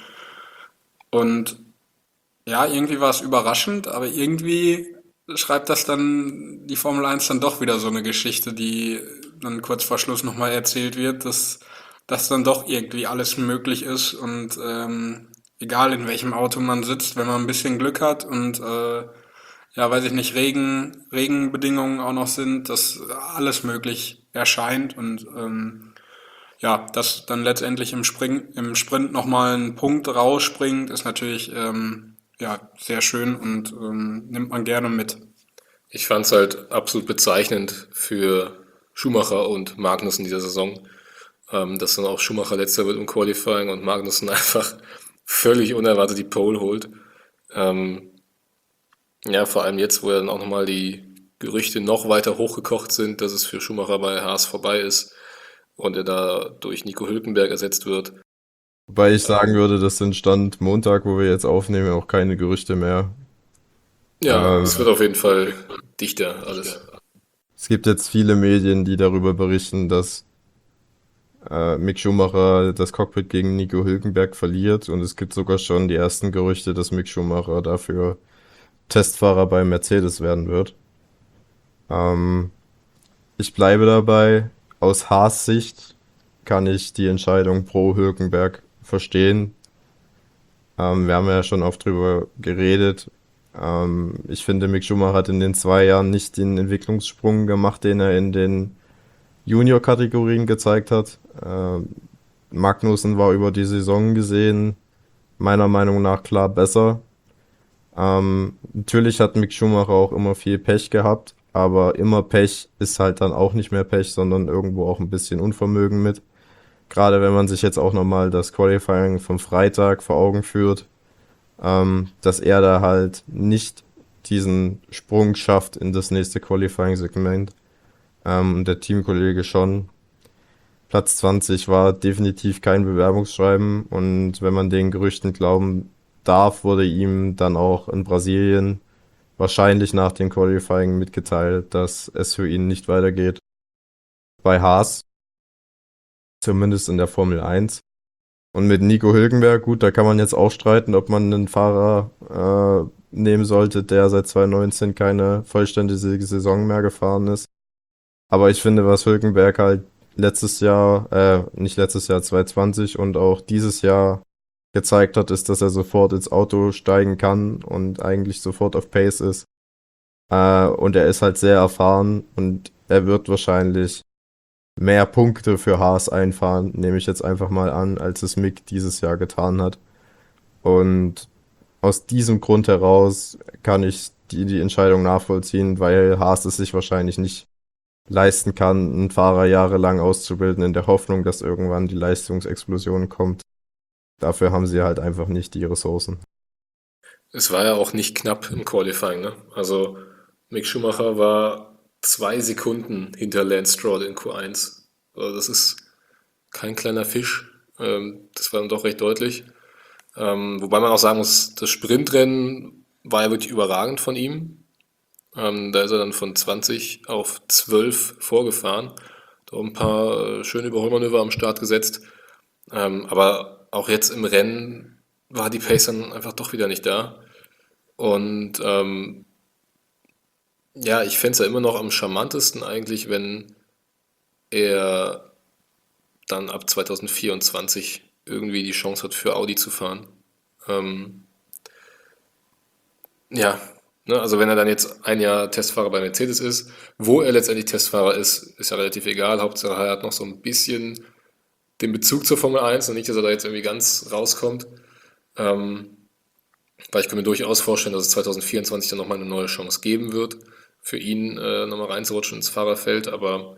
und ja, irgendwie war es überraschend, aber irgendwie schreibt das dann die Formel eins dann doch wieder so eine Geschichte, die dann kurz vor Schluss nochmal erzählt wird, dass, dass dann doch irgendwie alles möglich ist und ähm, egal in welchem Auto man sitzt, wenn man ein bisschen Glück hat und äh, ja, weiß ich nicht, Regen, Regenbedingungen auch noch sind, dass alles möglich erscheint und ähm, ja, dass dann letztendlich im Spring, im Sprint nochmal ein Punkt rausspringt, ist natürlich ähm, ja, sehr schön und ähm, nimmt man gerne mit. Ich fand es halt absolut bezeichnend für Schumacher und Magnussen dieser Saison, ähm, dass dann auch Schumacher letzter wird im Qualifying und Magnussen einfach völlig unerwartet die Pole holt. Ähm, ja, vor allem jetzt, wo ja dann auch nochmal die Gerüchte noch weiter hochgekocht sind, dass es für Schumacher bei Haas vorbei ist und er da durch Nico Hülkenberg ersetzt wird. Wobei ich sagen würde, das sind Stand Montag, wo wir jetzt aufnehmen, auch keine Gerüchte mehr. Ja, es Ähm, wird auf jeden Fall dichter alles. Es gibt jetzt viele Medien, die darüber berichten, dass äh, Mick Schumacher das Cockpit gegen Nico Hülkenberg verliert und es gibt sogar schon die ersten Gerüchte, dass Mick Schumacher dafür Testfahrer bei Mercedes werden wird. Ähm, Ich bleibe dabei, aus Haas Sicht kann ich die Entscheidung pro Hülkenberg verstehen. Ähm, wir haben ja schon oft drüber geredet. Ähm, ich finde, Mick Schumacher hat in den zwei Jahren nicht den Entwicklungssprung gemacht, den er in den Junior-Kategorien gezeigt hat. Ähm, Magnussen war über die Saison gesehen meiner Meinung nach klar besser. Ähm, natürlich hat Mick Schumacher auch immer viel Pech gehabt, aber immer Pech ist halt dann auch nicht mehr Pech, sondern irgendwo auch ein bisschen Unvermögen mit. Gerade wenn man sich jetzt auch nochmal das Qualifying vom Freitag vor Augen führt, ähm, dass er da halt nicht diesen Sprung schafft in das nächste Qualifying-Segment. Ähm, und der Teamkollege schon. Platz zwanzig war definitiv kein Bewerbungsschreiben und wenn man den Gerüchten glauben darf, wurde ihm dann auch in Brasilien wahrscheinlich nach dem Qualifying mitgeteilt, dass es für ihn nicht weitergeht bei Haas, zumindest in der Formel eins. Und mit Nico Hülkenberg, gut, da kann man jetzt auch streiten, ob man einen Fahrer äh, nehmen sollte, der seit zwanzig neunzehn keine vollständige Saison mehr gefahren ist. Aber ich finde, was Hülkenberg halt letztes Jahr, äh, nicht letztes Jahr, zwanzig zwanzig und auch dieses Jahr gezeigt hat, ist, dass er sofort ins Auto steigen kann und eigentlich sofort auf Pace ist. Äh, und er ist halt sehr erfahren und er wird wahrscheinlich mehr Punkte für Haas einfahren, nehme ich jetzt einfach mal an, als es Mick dieses Jahr getan hat. Und aus diesem Grund heraus kann ich die, die Entscheidung nachvollziehen, weil Haas es sich wahrscheinlich nicht leisten kann, einen Fahrer jahrelang auszubilden, in der Hoffnung, dass irgendwann die Leistungsexplosion kommt. Dafür haben sie halt einfach nicht die Ressourcen. Es war ja auch nicht knapp im Qualifying, ne? Also Mick Schumacher war zwei Sekunden hinter Lance Stroll in Q eins. Also das ist kein kleiner Fisch. Ähm, das war dann doch recht deutlich. Ähm, wobei man auch sagen muss, das Sprintrennen war ja wirklich überragend von ihm. Ähm, da ist er dann von zwanzig auf zwölf vorgefahren. Da auch ein paar äh, schöne Überholmanöver am Start gesetzt. Ähm, aber auch jetzt im Rennen war die Pace dann einfach doch wieder nicht da. Und ähm, ja, ich fände es ja immer noch am charmantesten eigentlich, wenn er dann ab zwanzig vierundzwanzig irgendwie die Chance hat, für Audi zu fahren. Ähm, ja, ne, also wenn er dann jetzt ein Jahr Testfahrer bei Mercedes ist, wo er letztendlich Testfahrer ist, ist ja relativ egal. Hauptsache er hat noch so ein bisschen den Bezug zur Formel eins und nicht, dass er da jetzt irgendwie ganz rauskommt. Ähm, weil ich kann mir durchaus vorstellen, dass es zwanzig vierundzwanzig dann nochmal eine neue Chance geben wird, für ihn äh, nochmal reinzurutschen ins Fahrerfeld. Aber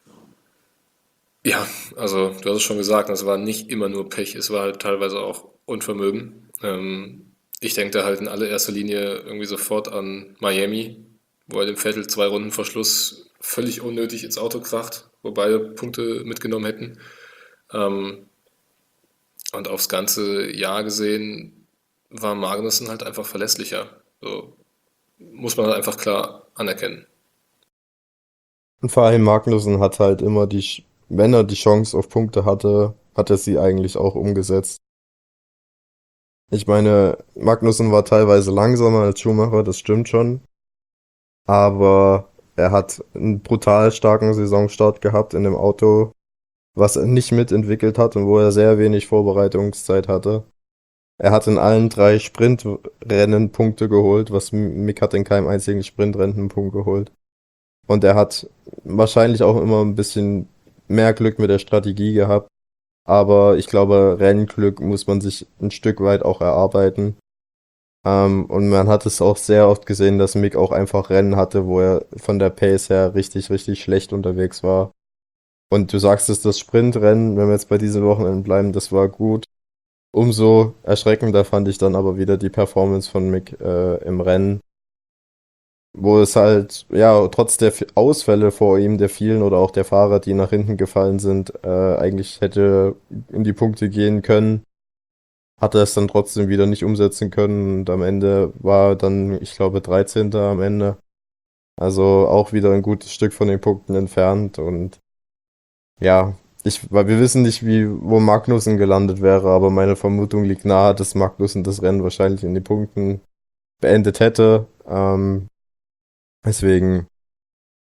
ja, also du hast es schon gesagt, das war nicht immer nur Pech, es war halt teilweise auch Unvermögen. Ähm, ich denke da halt in allererster Linie irgendwie sofort an Miami, wo er dem Vettel zwei Runden vor Schluss völlig unnötig ins Auto kracht, wo beide Punkte mitgenommen hätten. Ähm, und aufs ganze Jahr gesehen war Magnussen halt einfach verlässlicher. So muss man halt einfach klar anerkennen. Und vor allem Magnussen hat halt immer die, Sch- wenn er die Chance auf Punkte hatte, hat er sie eigentlich auch umgesetzt. Ich meine, Magnussen war teilweise langsamer als Schumacher, das stimmt schon. Aber er hat einen brutal starken Saisonstart gehabt in dem Auto, was er nicht mitentwickelt hat und wo er sehr wenig Vorbereitungszeit hatte. Er hat in allen drei Sprintrennen Punkte geholt, was Mick hat in keinem einzigen Sprintrennen einen Punkt geholt. Und er hat wahrscheinlich auch immer ein bisschen mehr Glück mit der Strategie gehabt. Aber ich glaube, Rennglück muss man sich ein Stück weit auch erarbeiten. Ähm, und man hat es auch sehr oft gesehen, dass Mick auch einfach Rennen hatte, wo er von der Pace her richtig, richtig schlecht unterwegs war. Und du sagst es, das Sprintrennen, wenn wir jetzt bei diesem Wochenende bleiben, das war gut. Umso erschreckender fand ich dann aber wieder die Performance von Mick äh, im Rennen, wo es halt, ja, trotz der Vi- Ausfälle vor ihm, der vielen oder auch der Fahrer, die nach hinten gefallen sind, äh, eigentlich hätte in die Punkte gehen können, hat er es dann trotzdem wieder nicht umsetzen können und am Ende war er dann, ich glaube, dreizehnter am Ende. Also auch wieder ein gutes Stück von den Punkten entfernt und ja, ich, weil wir wissen nicht, wie, wo Magnussen gelandet wäre, aber meine Vermutung liegt nahe, dass Magnussen das Rennen wahrscheinlich in den Punkten beendet hätte. Ähm, deswegen,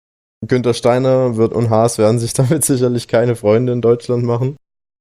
Günther Steiner wird und Haas werden sich damit sicherlich keine Freunde in Deutschland machen.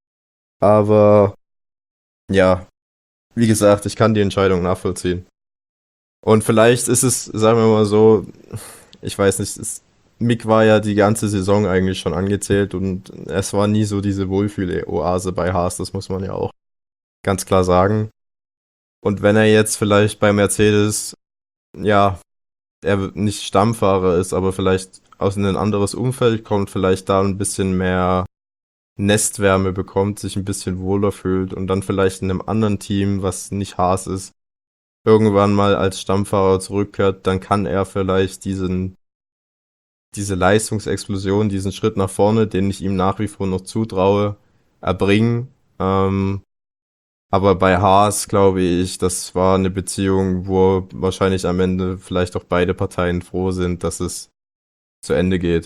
Aber ja, wie gesagt, ich kann die Entscheidung nachvollziehen. Und vielleicht ist es, sagen wir mal so, ich weiß nicht, es, Mick war ja die ganze Saison eigentlich schon angezählt und es war nie so diese Wohlfühl-Oase bei Haas, das muss man ja auch ganz klar sagen. Und wenn er jetzt vielleicht bei Mercedes, ja, er nicht Stammfahrer ist, aber vielleicht aus ein anderes Umfeld kommt, vielleicht da ein bisschen mehr Nestwärme bekommt, sich ein bisschen wohler fühlt und dann vielleicht in einem anderen Team, was nicht Haas ist, irgendwann mal als Stammfahrer zurückkehrt, dann kann er vielleicht diesen, diese Leistungsexplosion, diesen Schritt nach vorne, den ich ihm nach wie vor noch zutraue, erbringen. Ähm, aber bei Haas glaube ich, das war eine Beziehung, wo wahrscheinlich am Ende vielleicht auch beide Parteien froh sind, dass es zu Ende geht.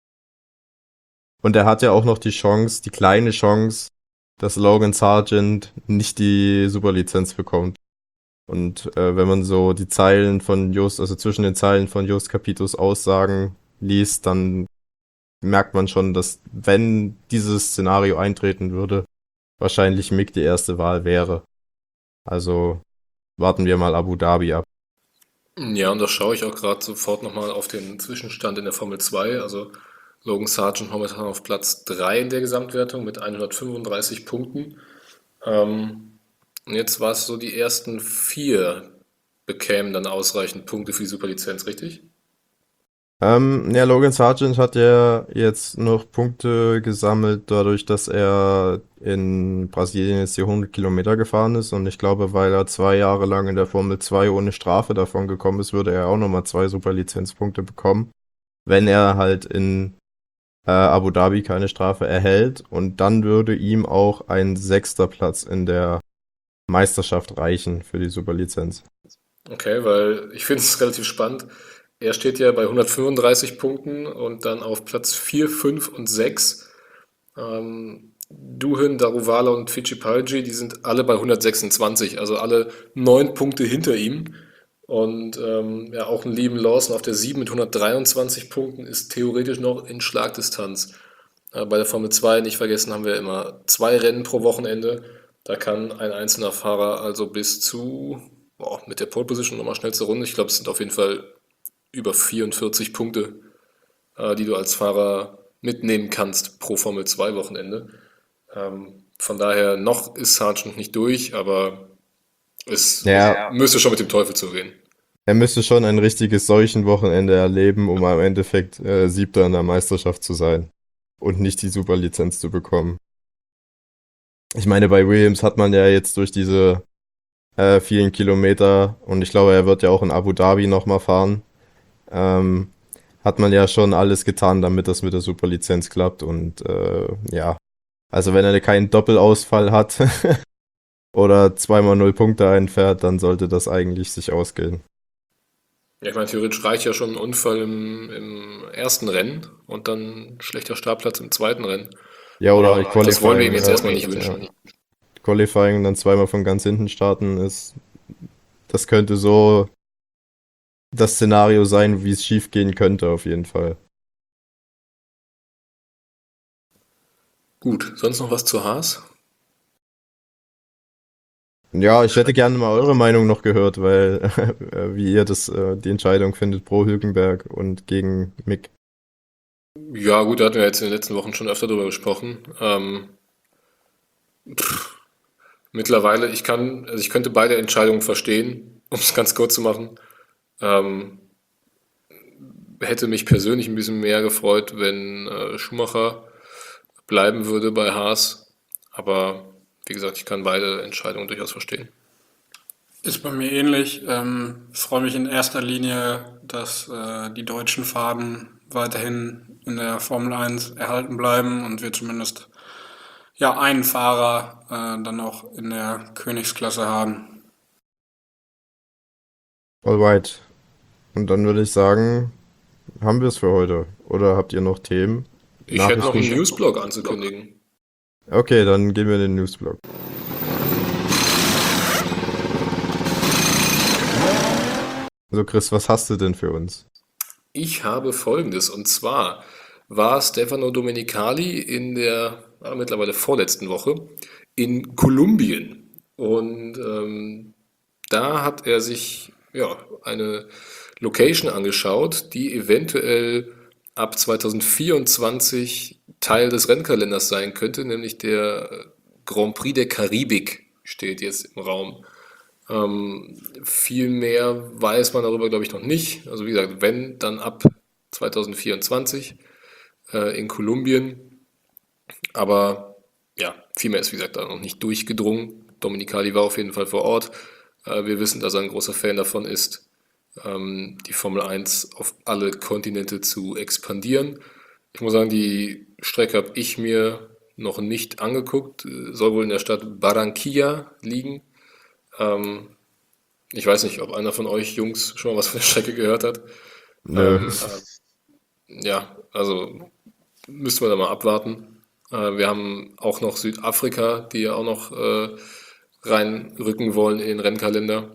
Und er hat ja auch noch die Chance, die kleine Chance, dass Logan Sargent nicht die Superlizenz bekommt. Und äh, wenn man so die Zeilen von Just, also zwischen den Zeilen von Just Capitos Aussagen liest, dann merkt man schon, dass wenn dieses Szenario eintreten würde, wahrscheinlich Mick die erste Wahl wäre. Also warten wir mal Abu Dhabi ab. Ja, und da schaue ich auch gerade sofort nochmal auf den Zwischenstand in der Formel zwei. Also Logan Sargent momentan auf Platz drei in der Gesamtwertung mit hundertfünfunddreißig Punkten. Ähm, und jetzt war es so, die ersten vier bekämen dann ausreichend Punkte für die Superlizenz, richtig? Ähm, ja, Logan Sargent hat ja jetzt noch Punkte gesammelt, dadurch, dass er in Brasilien jetzt die hundert Kilometer gefahren ist. Und ich glaube, weil er zwei Jahre lang in der Formel zwei ohne Strafe davon gekommen ist, würde er auch nochmal zwei Superlizenzpunkte bekommen, wenn er halt in äh, Abu Dhabi keine Strafe erhält. Und dann würde ihm auch ein sechster Platz in der Meisterschaft reichen für die Superlizenz. Okay, weil ich finde es relativ spannend. Er steht ja bei hundertfünfunddreißig Punkten und dann auf Platz vier, fünf und sechs. Ähm, Duhin, Daruvala und Fittipaldi, die sind alle bei hundertsechsundzwanzig, also alle neun Punkte hinter ihm. Und ähm, ja, auch ein Liam Lawson auf der sieben mit hundertdreiundzwanzig Punkten ist theoretisch noch in Schlagdistanz. Äh, bei der Formel zwei, nicht vergessen, haben wir immer zwei Rennen pro Wochenende. Da kann ein einzelner Fahrer also bis zu, boah, mit der Pole Position nochmal schnellste Runde, ich glaube, es sind auf jeden Fall über vierundvierzig Punkte, äh, die du als Fahrer mitnehmen kannst pro Formel zwei Wochenende. Ähm, von daher, noch ist Sargent nicht durch, aber es Ja, müsste schon mit dem Teufel zugehen. er müsste schon ein richtiges Seuchenwochenende erleben, um am Endeffekt äh, Siebter in der Meisterschaft zu sein und nicht die Superlizenz zu bekommen. Ich meine, bei Williams hat man ja jetzt durch diese äh, vielen Kilometer und ich glaube, er wird ja auch in Abu Dhabi nochmal fahren, ähm, hat man ja schon alles getan, damit das mit der Superlizenz klappt und äh, ja, also wenn er keinen Doppelausfall hat oder zweimal null Punkte einfährt, dann sollte das eigentlich sich ausgehen. Ja, ich meine, theoretisch reicht ja schon ein Unfall im, im ersten Rennen und dann ein schlechter Startplatz im zweiten Rennen. Ja, oder halt Das wollen wir ihm Qualifying, jetzt äh, erstmal nicht ja. wünschen. Qualifying dann zweimal von ganz hinten starten ist, das könnte so das Szenario sein, wie es schief gehen könnte, auf jeden Fall. Gut, sonst noch was zu Haas? Ja, ich hätte gerne mal eure Meinung noch gehört, weil äh, wie ihr das, äh, die Entscheidung findet pro Hülkenberg und gegen Mick. Ja, gut, da hatten wir jetzt in den letzten Wochen schon öfter drüber gesprochen. Ähm, pff, mittlerweile, ich kann, also ich könnte beide Entscheidungen verstehen, um es ganz kurz zu machen. Ähm, hätte mich persönlich ein bisschen mehr gefreut, wenn äh, Schumacher bleiben würde bei Haas. Aber wie gesagt, ich kann beide Entscheidungen durchaus verstehen. Ist bei mir ähnlich. Ähm, freue mich in erster Linie, dass äh, die deutschen Fahnen weiterhin in der Formel eins erhalten bleiben und wir zumindest ja einen Fahrer äh, dann auch in der Königsklasse haben. Alright. Und dann würde ich sagen, haben wir es für heute. Oder habt ihr noch Themen? Ich hätte noch einen Nachrichten? Newsblog anzukündigen. Okay, dann gehen wir in den Newsblog. So, Chris, was hast du denn für uns? Ich habe Folgendes, und zwar war Stefano Domenicali in der ah, mittlerweile vorletzten Woche in Kolumbien. Und ähm, da hat er sich ja, eine Location angeschaut, die eventuell ab zwanzig vierundzwanzig Teil des Rennkalenders sein könnte, nämlich der Grand Prix der Karibik steht jetzt im Raum. Ähm, viel mehr weiß man darüber, glaube ich, noch nicht. Also wie gesagt, wenn, dann ab zwanzig vierundzwanzig äh, in Kolumbien. Aber ja, viel mehr ist, wie gesagt, da noch nicht durchgedrungen. Dominicali war auf jeden Fall vor Ort. Äh, wir wissen, dass er ein großer Fan davon ist, ähm, die Formel eins auf alle Kontinente zu expandieren. Ich muss sagen, die Strecke habe ich mir noch nicht angeguckt. Äh, Soll wohl in der Stadt Barranquilla liegen. Ähm, ich weiß nicht, ob einer von euch Jungs schon mal was von der Strecke gehört hat. Nö. Ähm, äh, ja, also müssen wir da mal abwarten. Äh, wir haben auch noch Südafrika, die ja auch noch äh, reinrücken wollen in den Rennkalender.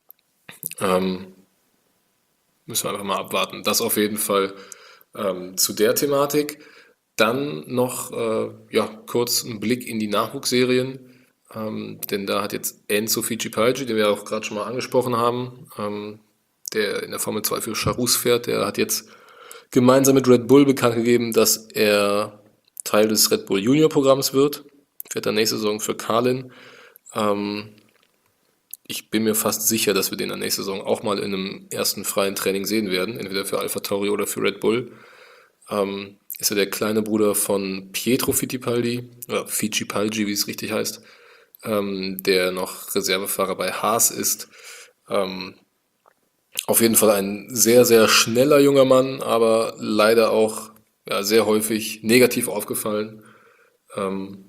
Ähm, Müssen wir einfach mal abwarten. Das auf jeden Fall ähm, zu der Thematik. Dann noch äh, ja, kurz ein Blick in die Nachwuchsserien, ähm, denn da hat jetzt Enzo Fittipaldi, den wir auch gerade schon mal angesprochen haben, ähm, der in der Formel zwei für Charus fährt, der hat jetzt gemeinsam mit Red Bull bekannt gegeben, dass er Teil des Red Bull Junior Programms wird. Fährt dann nächste Saison für Carlin. Ähm, Ich bin mir fast sicher, dass wir den in der nächsten Saison auch mal in einem ersten freien Training sehen werden, entweder für AlphaTauri oder für Red Bull. Ähm, ist er der kleine Bruder von Pietro Fittipaldi, oder Fittipaldi, wie es richtig heißt, ähm, der noch Reservefahrer bei Haas ist. Ähm, auf jeden Fall ein sehr, sehr schneller junger Mann, aber leider auch ja, sehr häufig negativ aufgefallen. Ähm,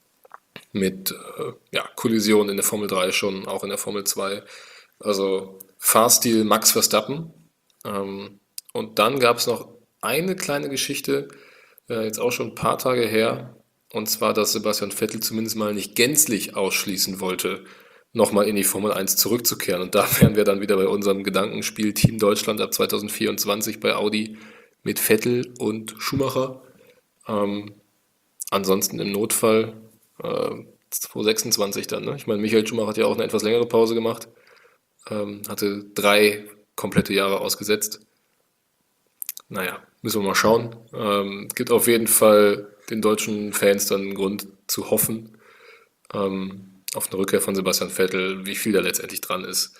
mit äh, ja, Kollisionen in der Formel drei schon, auch in der Formel zwei. Also Fahrstil Max Verstappen. Ähm, und dann gab es noch eine kleine Geschichte, äh, jetzt auch schon ein paar Tage her, und zwar, dass Sebastian Vettel zumindest mal nicht gänzlich ausschließen wollte, nochmal in die Formel eins zurückzukehren. Und da wären wir dann wieder bei unserem Gedankenspiel Team Deutschland ab zwanzig vierundzwanzig bei Audi mit Vettel und Schumacher. Ähm, Ansonsten im Notfall äh, zwanzig sechsundzwanzig dann. Ne? Ich meine, Michael Schumacher hat ja auch eine etwas längere Pause gemacht, ähm, hatte drei komplette Jahre ausgesetzt. Naja, müssen wir mal schauen. Ähm, gibt auf jeden Fall den deutschen Fans dann einen Grund zu hoffen ähm, auf eine Rückkehr von Sebastian Vettel. Wie viel da letztendlich dran ist,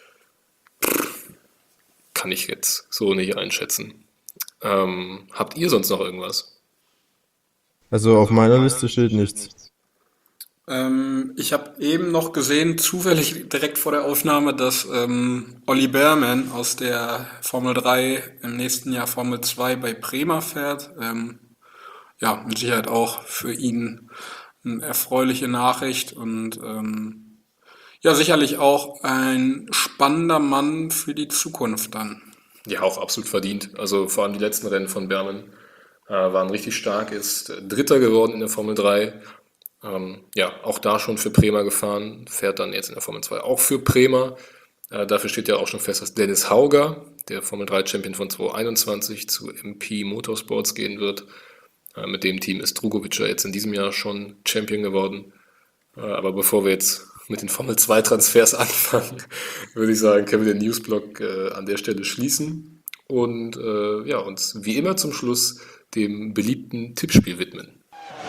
kann ich jetzt so nicht einschätzen. Ähm, habt ihr sonst noch irgendwas? Also auf meiner Liste steht nichts. Ähm, ich habe eben noch gesehen, zufällig direkt vor der Aufnahme, dass ähm, Olli Behrmann aus der Formel drei im nächsten Jahr Formel zwei bei Prema fährt. Ähm, ja, mit Sicherheit auch für ihn eine erfreuliche Nachricht und ähm, ja, sicherlich auch ein spannender Mann für die Zukunft dann. Ja, auch absolut verdient. Also vor allem die letzten Rennen von Berman äh, waren richtig stark, ist äh, Dritter geworden in der Formel drei. Ähm, ja, auch da schon für Prema gefahren, fährt dann jetzt in der Formel zwei auch für Prema. Äh, dafür steht ja auch schon fest, dass Dennis Hauger, der Formel drei Champion von zwanzig einundzwanzig, zu M P Motorsports gehen wird. Äh, mit dem Team ist Drugovic ja jetzt in diesem Jahr schon Champion geworden. Äh, aber bevor wir jetzt mit den Formel zwei Transfers anfangen, würde ich sagen, können wir den Newsblock äh, an der Stelle schließen und äh, ja, uns wie immer zum Schluss dem beliebten Tippspiel widmen.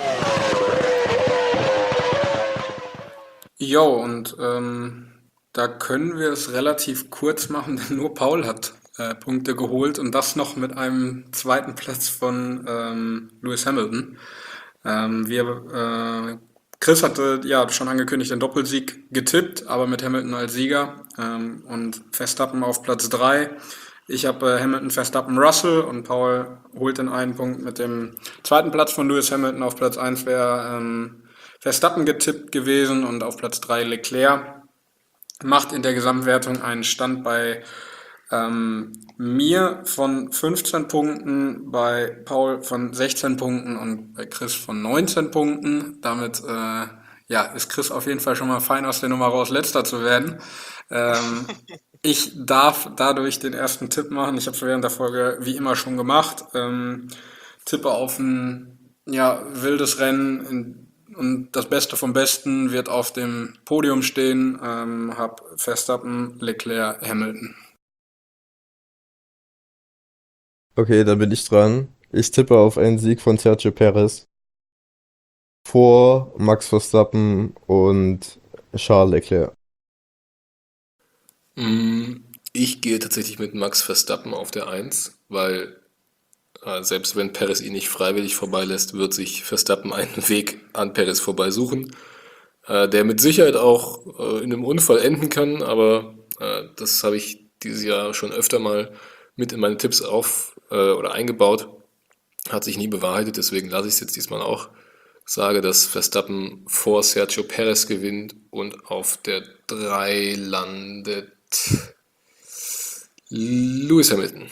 Jo, und ähm, da können wir es relativ kurz machen, denn nur Paul hat äh, Punkte geholt und das noch mit einem zweiten Platz von ähm, Lewis Hamilton. Ähm, wir, äh, Chris hatte ja schon angekündigt den Doppelsieg getippt, aber mit Hamilton als Sieger ähm, und Verstappen auf Platz drei. Ich habe äh, Hamilton, Verstappen, Russell und Paul holt den einen Punkt mit dem zweiten Platz von Lewis Hamilton. Auf Platz eins wäre ähm, Verstappen getippt gewesen und auf Platz drei Leclerc. Macht in der Gesamtwertung einen Stand bei ähm, mir von fünfzehn Punkten, bei Paul von sechzehn Punkten und bei Chris von neunzehn Punkten. Damit äh, ja, ist Chris auf jeden Fall schon mal fein aus der Nummer raus, letzter zu werden. Ähm, Ich darf dadurch den ersten Tipp machen. Ich habe es während der Folge wie immer schon gemacht. Ähm, tippe auf ein ja, wildes Rennen in, und das Beste vom Besten wird auf dem Podium stehen. Ähm, hab Verstappen, Leclerc, Hamilton. Okay, dann bin ich dran. Ich tippe auf einen Sieg von Sergio Perez vor Max Verstappen und Charles Leclerc. Mm, Ich gehe tatsächlich mit Max Verstappen auf der Eins, weil äh, selbst wenn Perez ihn nicht freiwillig vorbeilässt, wird sich Verstappen einen Weg an Perez vorbei suchen, äh, der mit Sicherheit auch äh, in einem Unfall enden kann, aber äh, das habe ich dieses Jahr schon öfter mal mit in meine Tipps auf äh, oder eingebaut. Hat sich nie bewahrheitet, deswegen lasse ich es jetzt diesmal auch. Sage, dass Verstappen vor Sergio Perez gewinnt und auf der drei landet Lewis Hamilton.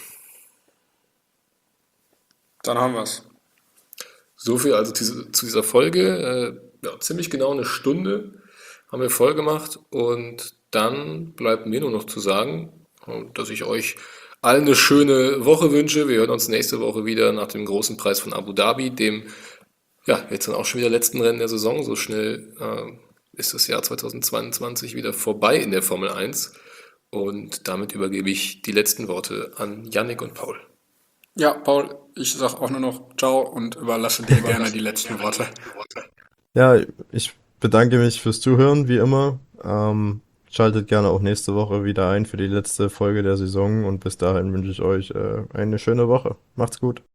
Dann haben wir's. So viel also zu zu dieser Folge. Äh, ja, ziemlich genau eine Stunde haben wir voll gemacht und dann bleibt mir nur noch zu sagen, äh, dass ich euch allen eine schöne Woche wünsche. Wir hören uns nächste Woche wieder nach dem großen Preis von Abu Dhabi, dem ja jetzt dann auch schon wieder letzten Rennen der Saison. So schnell äh, ist das Jahr zweitausendzweiundzwanzig wieder vorbei in der Formel eins. Und damit übergebe ich die letzten Worte an Yannick und Paul. Ja, Paul, ich sag auch nur noch Ciao und überlasse dir gerne die letzten Worte. Ja, ich bedanke mich fürs Zuhören, wie immer. Ähm, schaltet gerne auch nächste Woche wieder ein für die letzte Folge der Saison und bis dahin wünsche ich euch äh, eine schöne Woche. Macht's gut.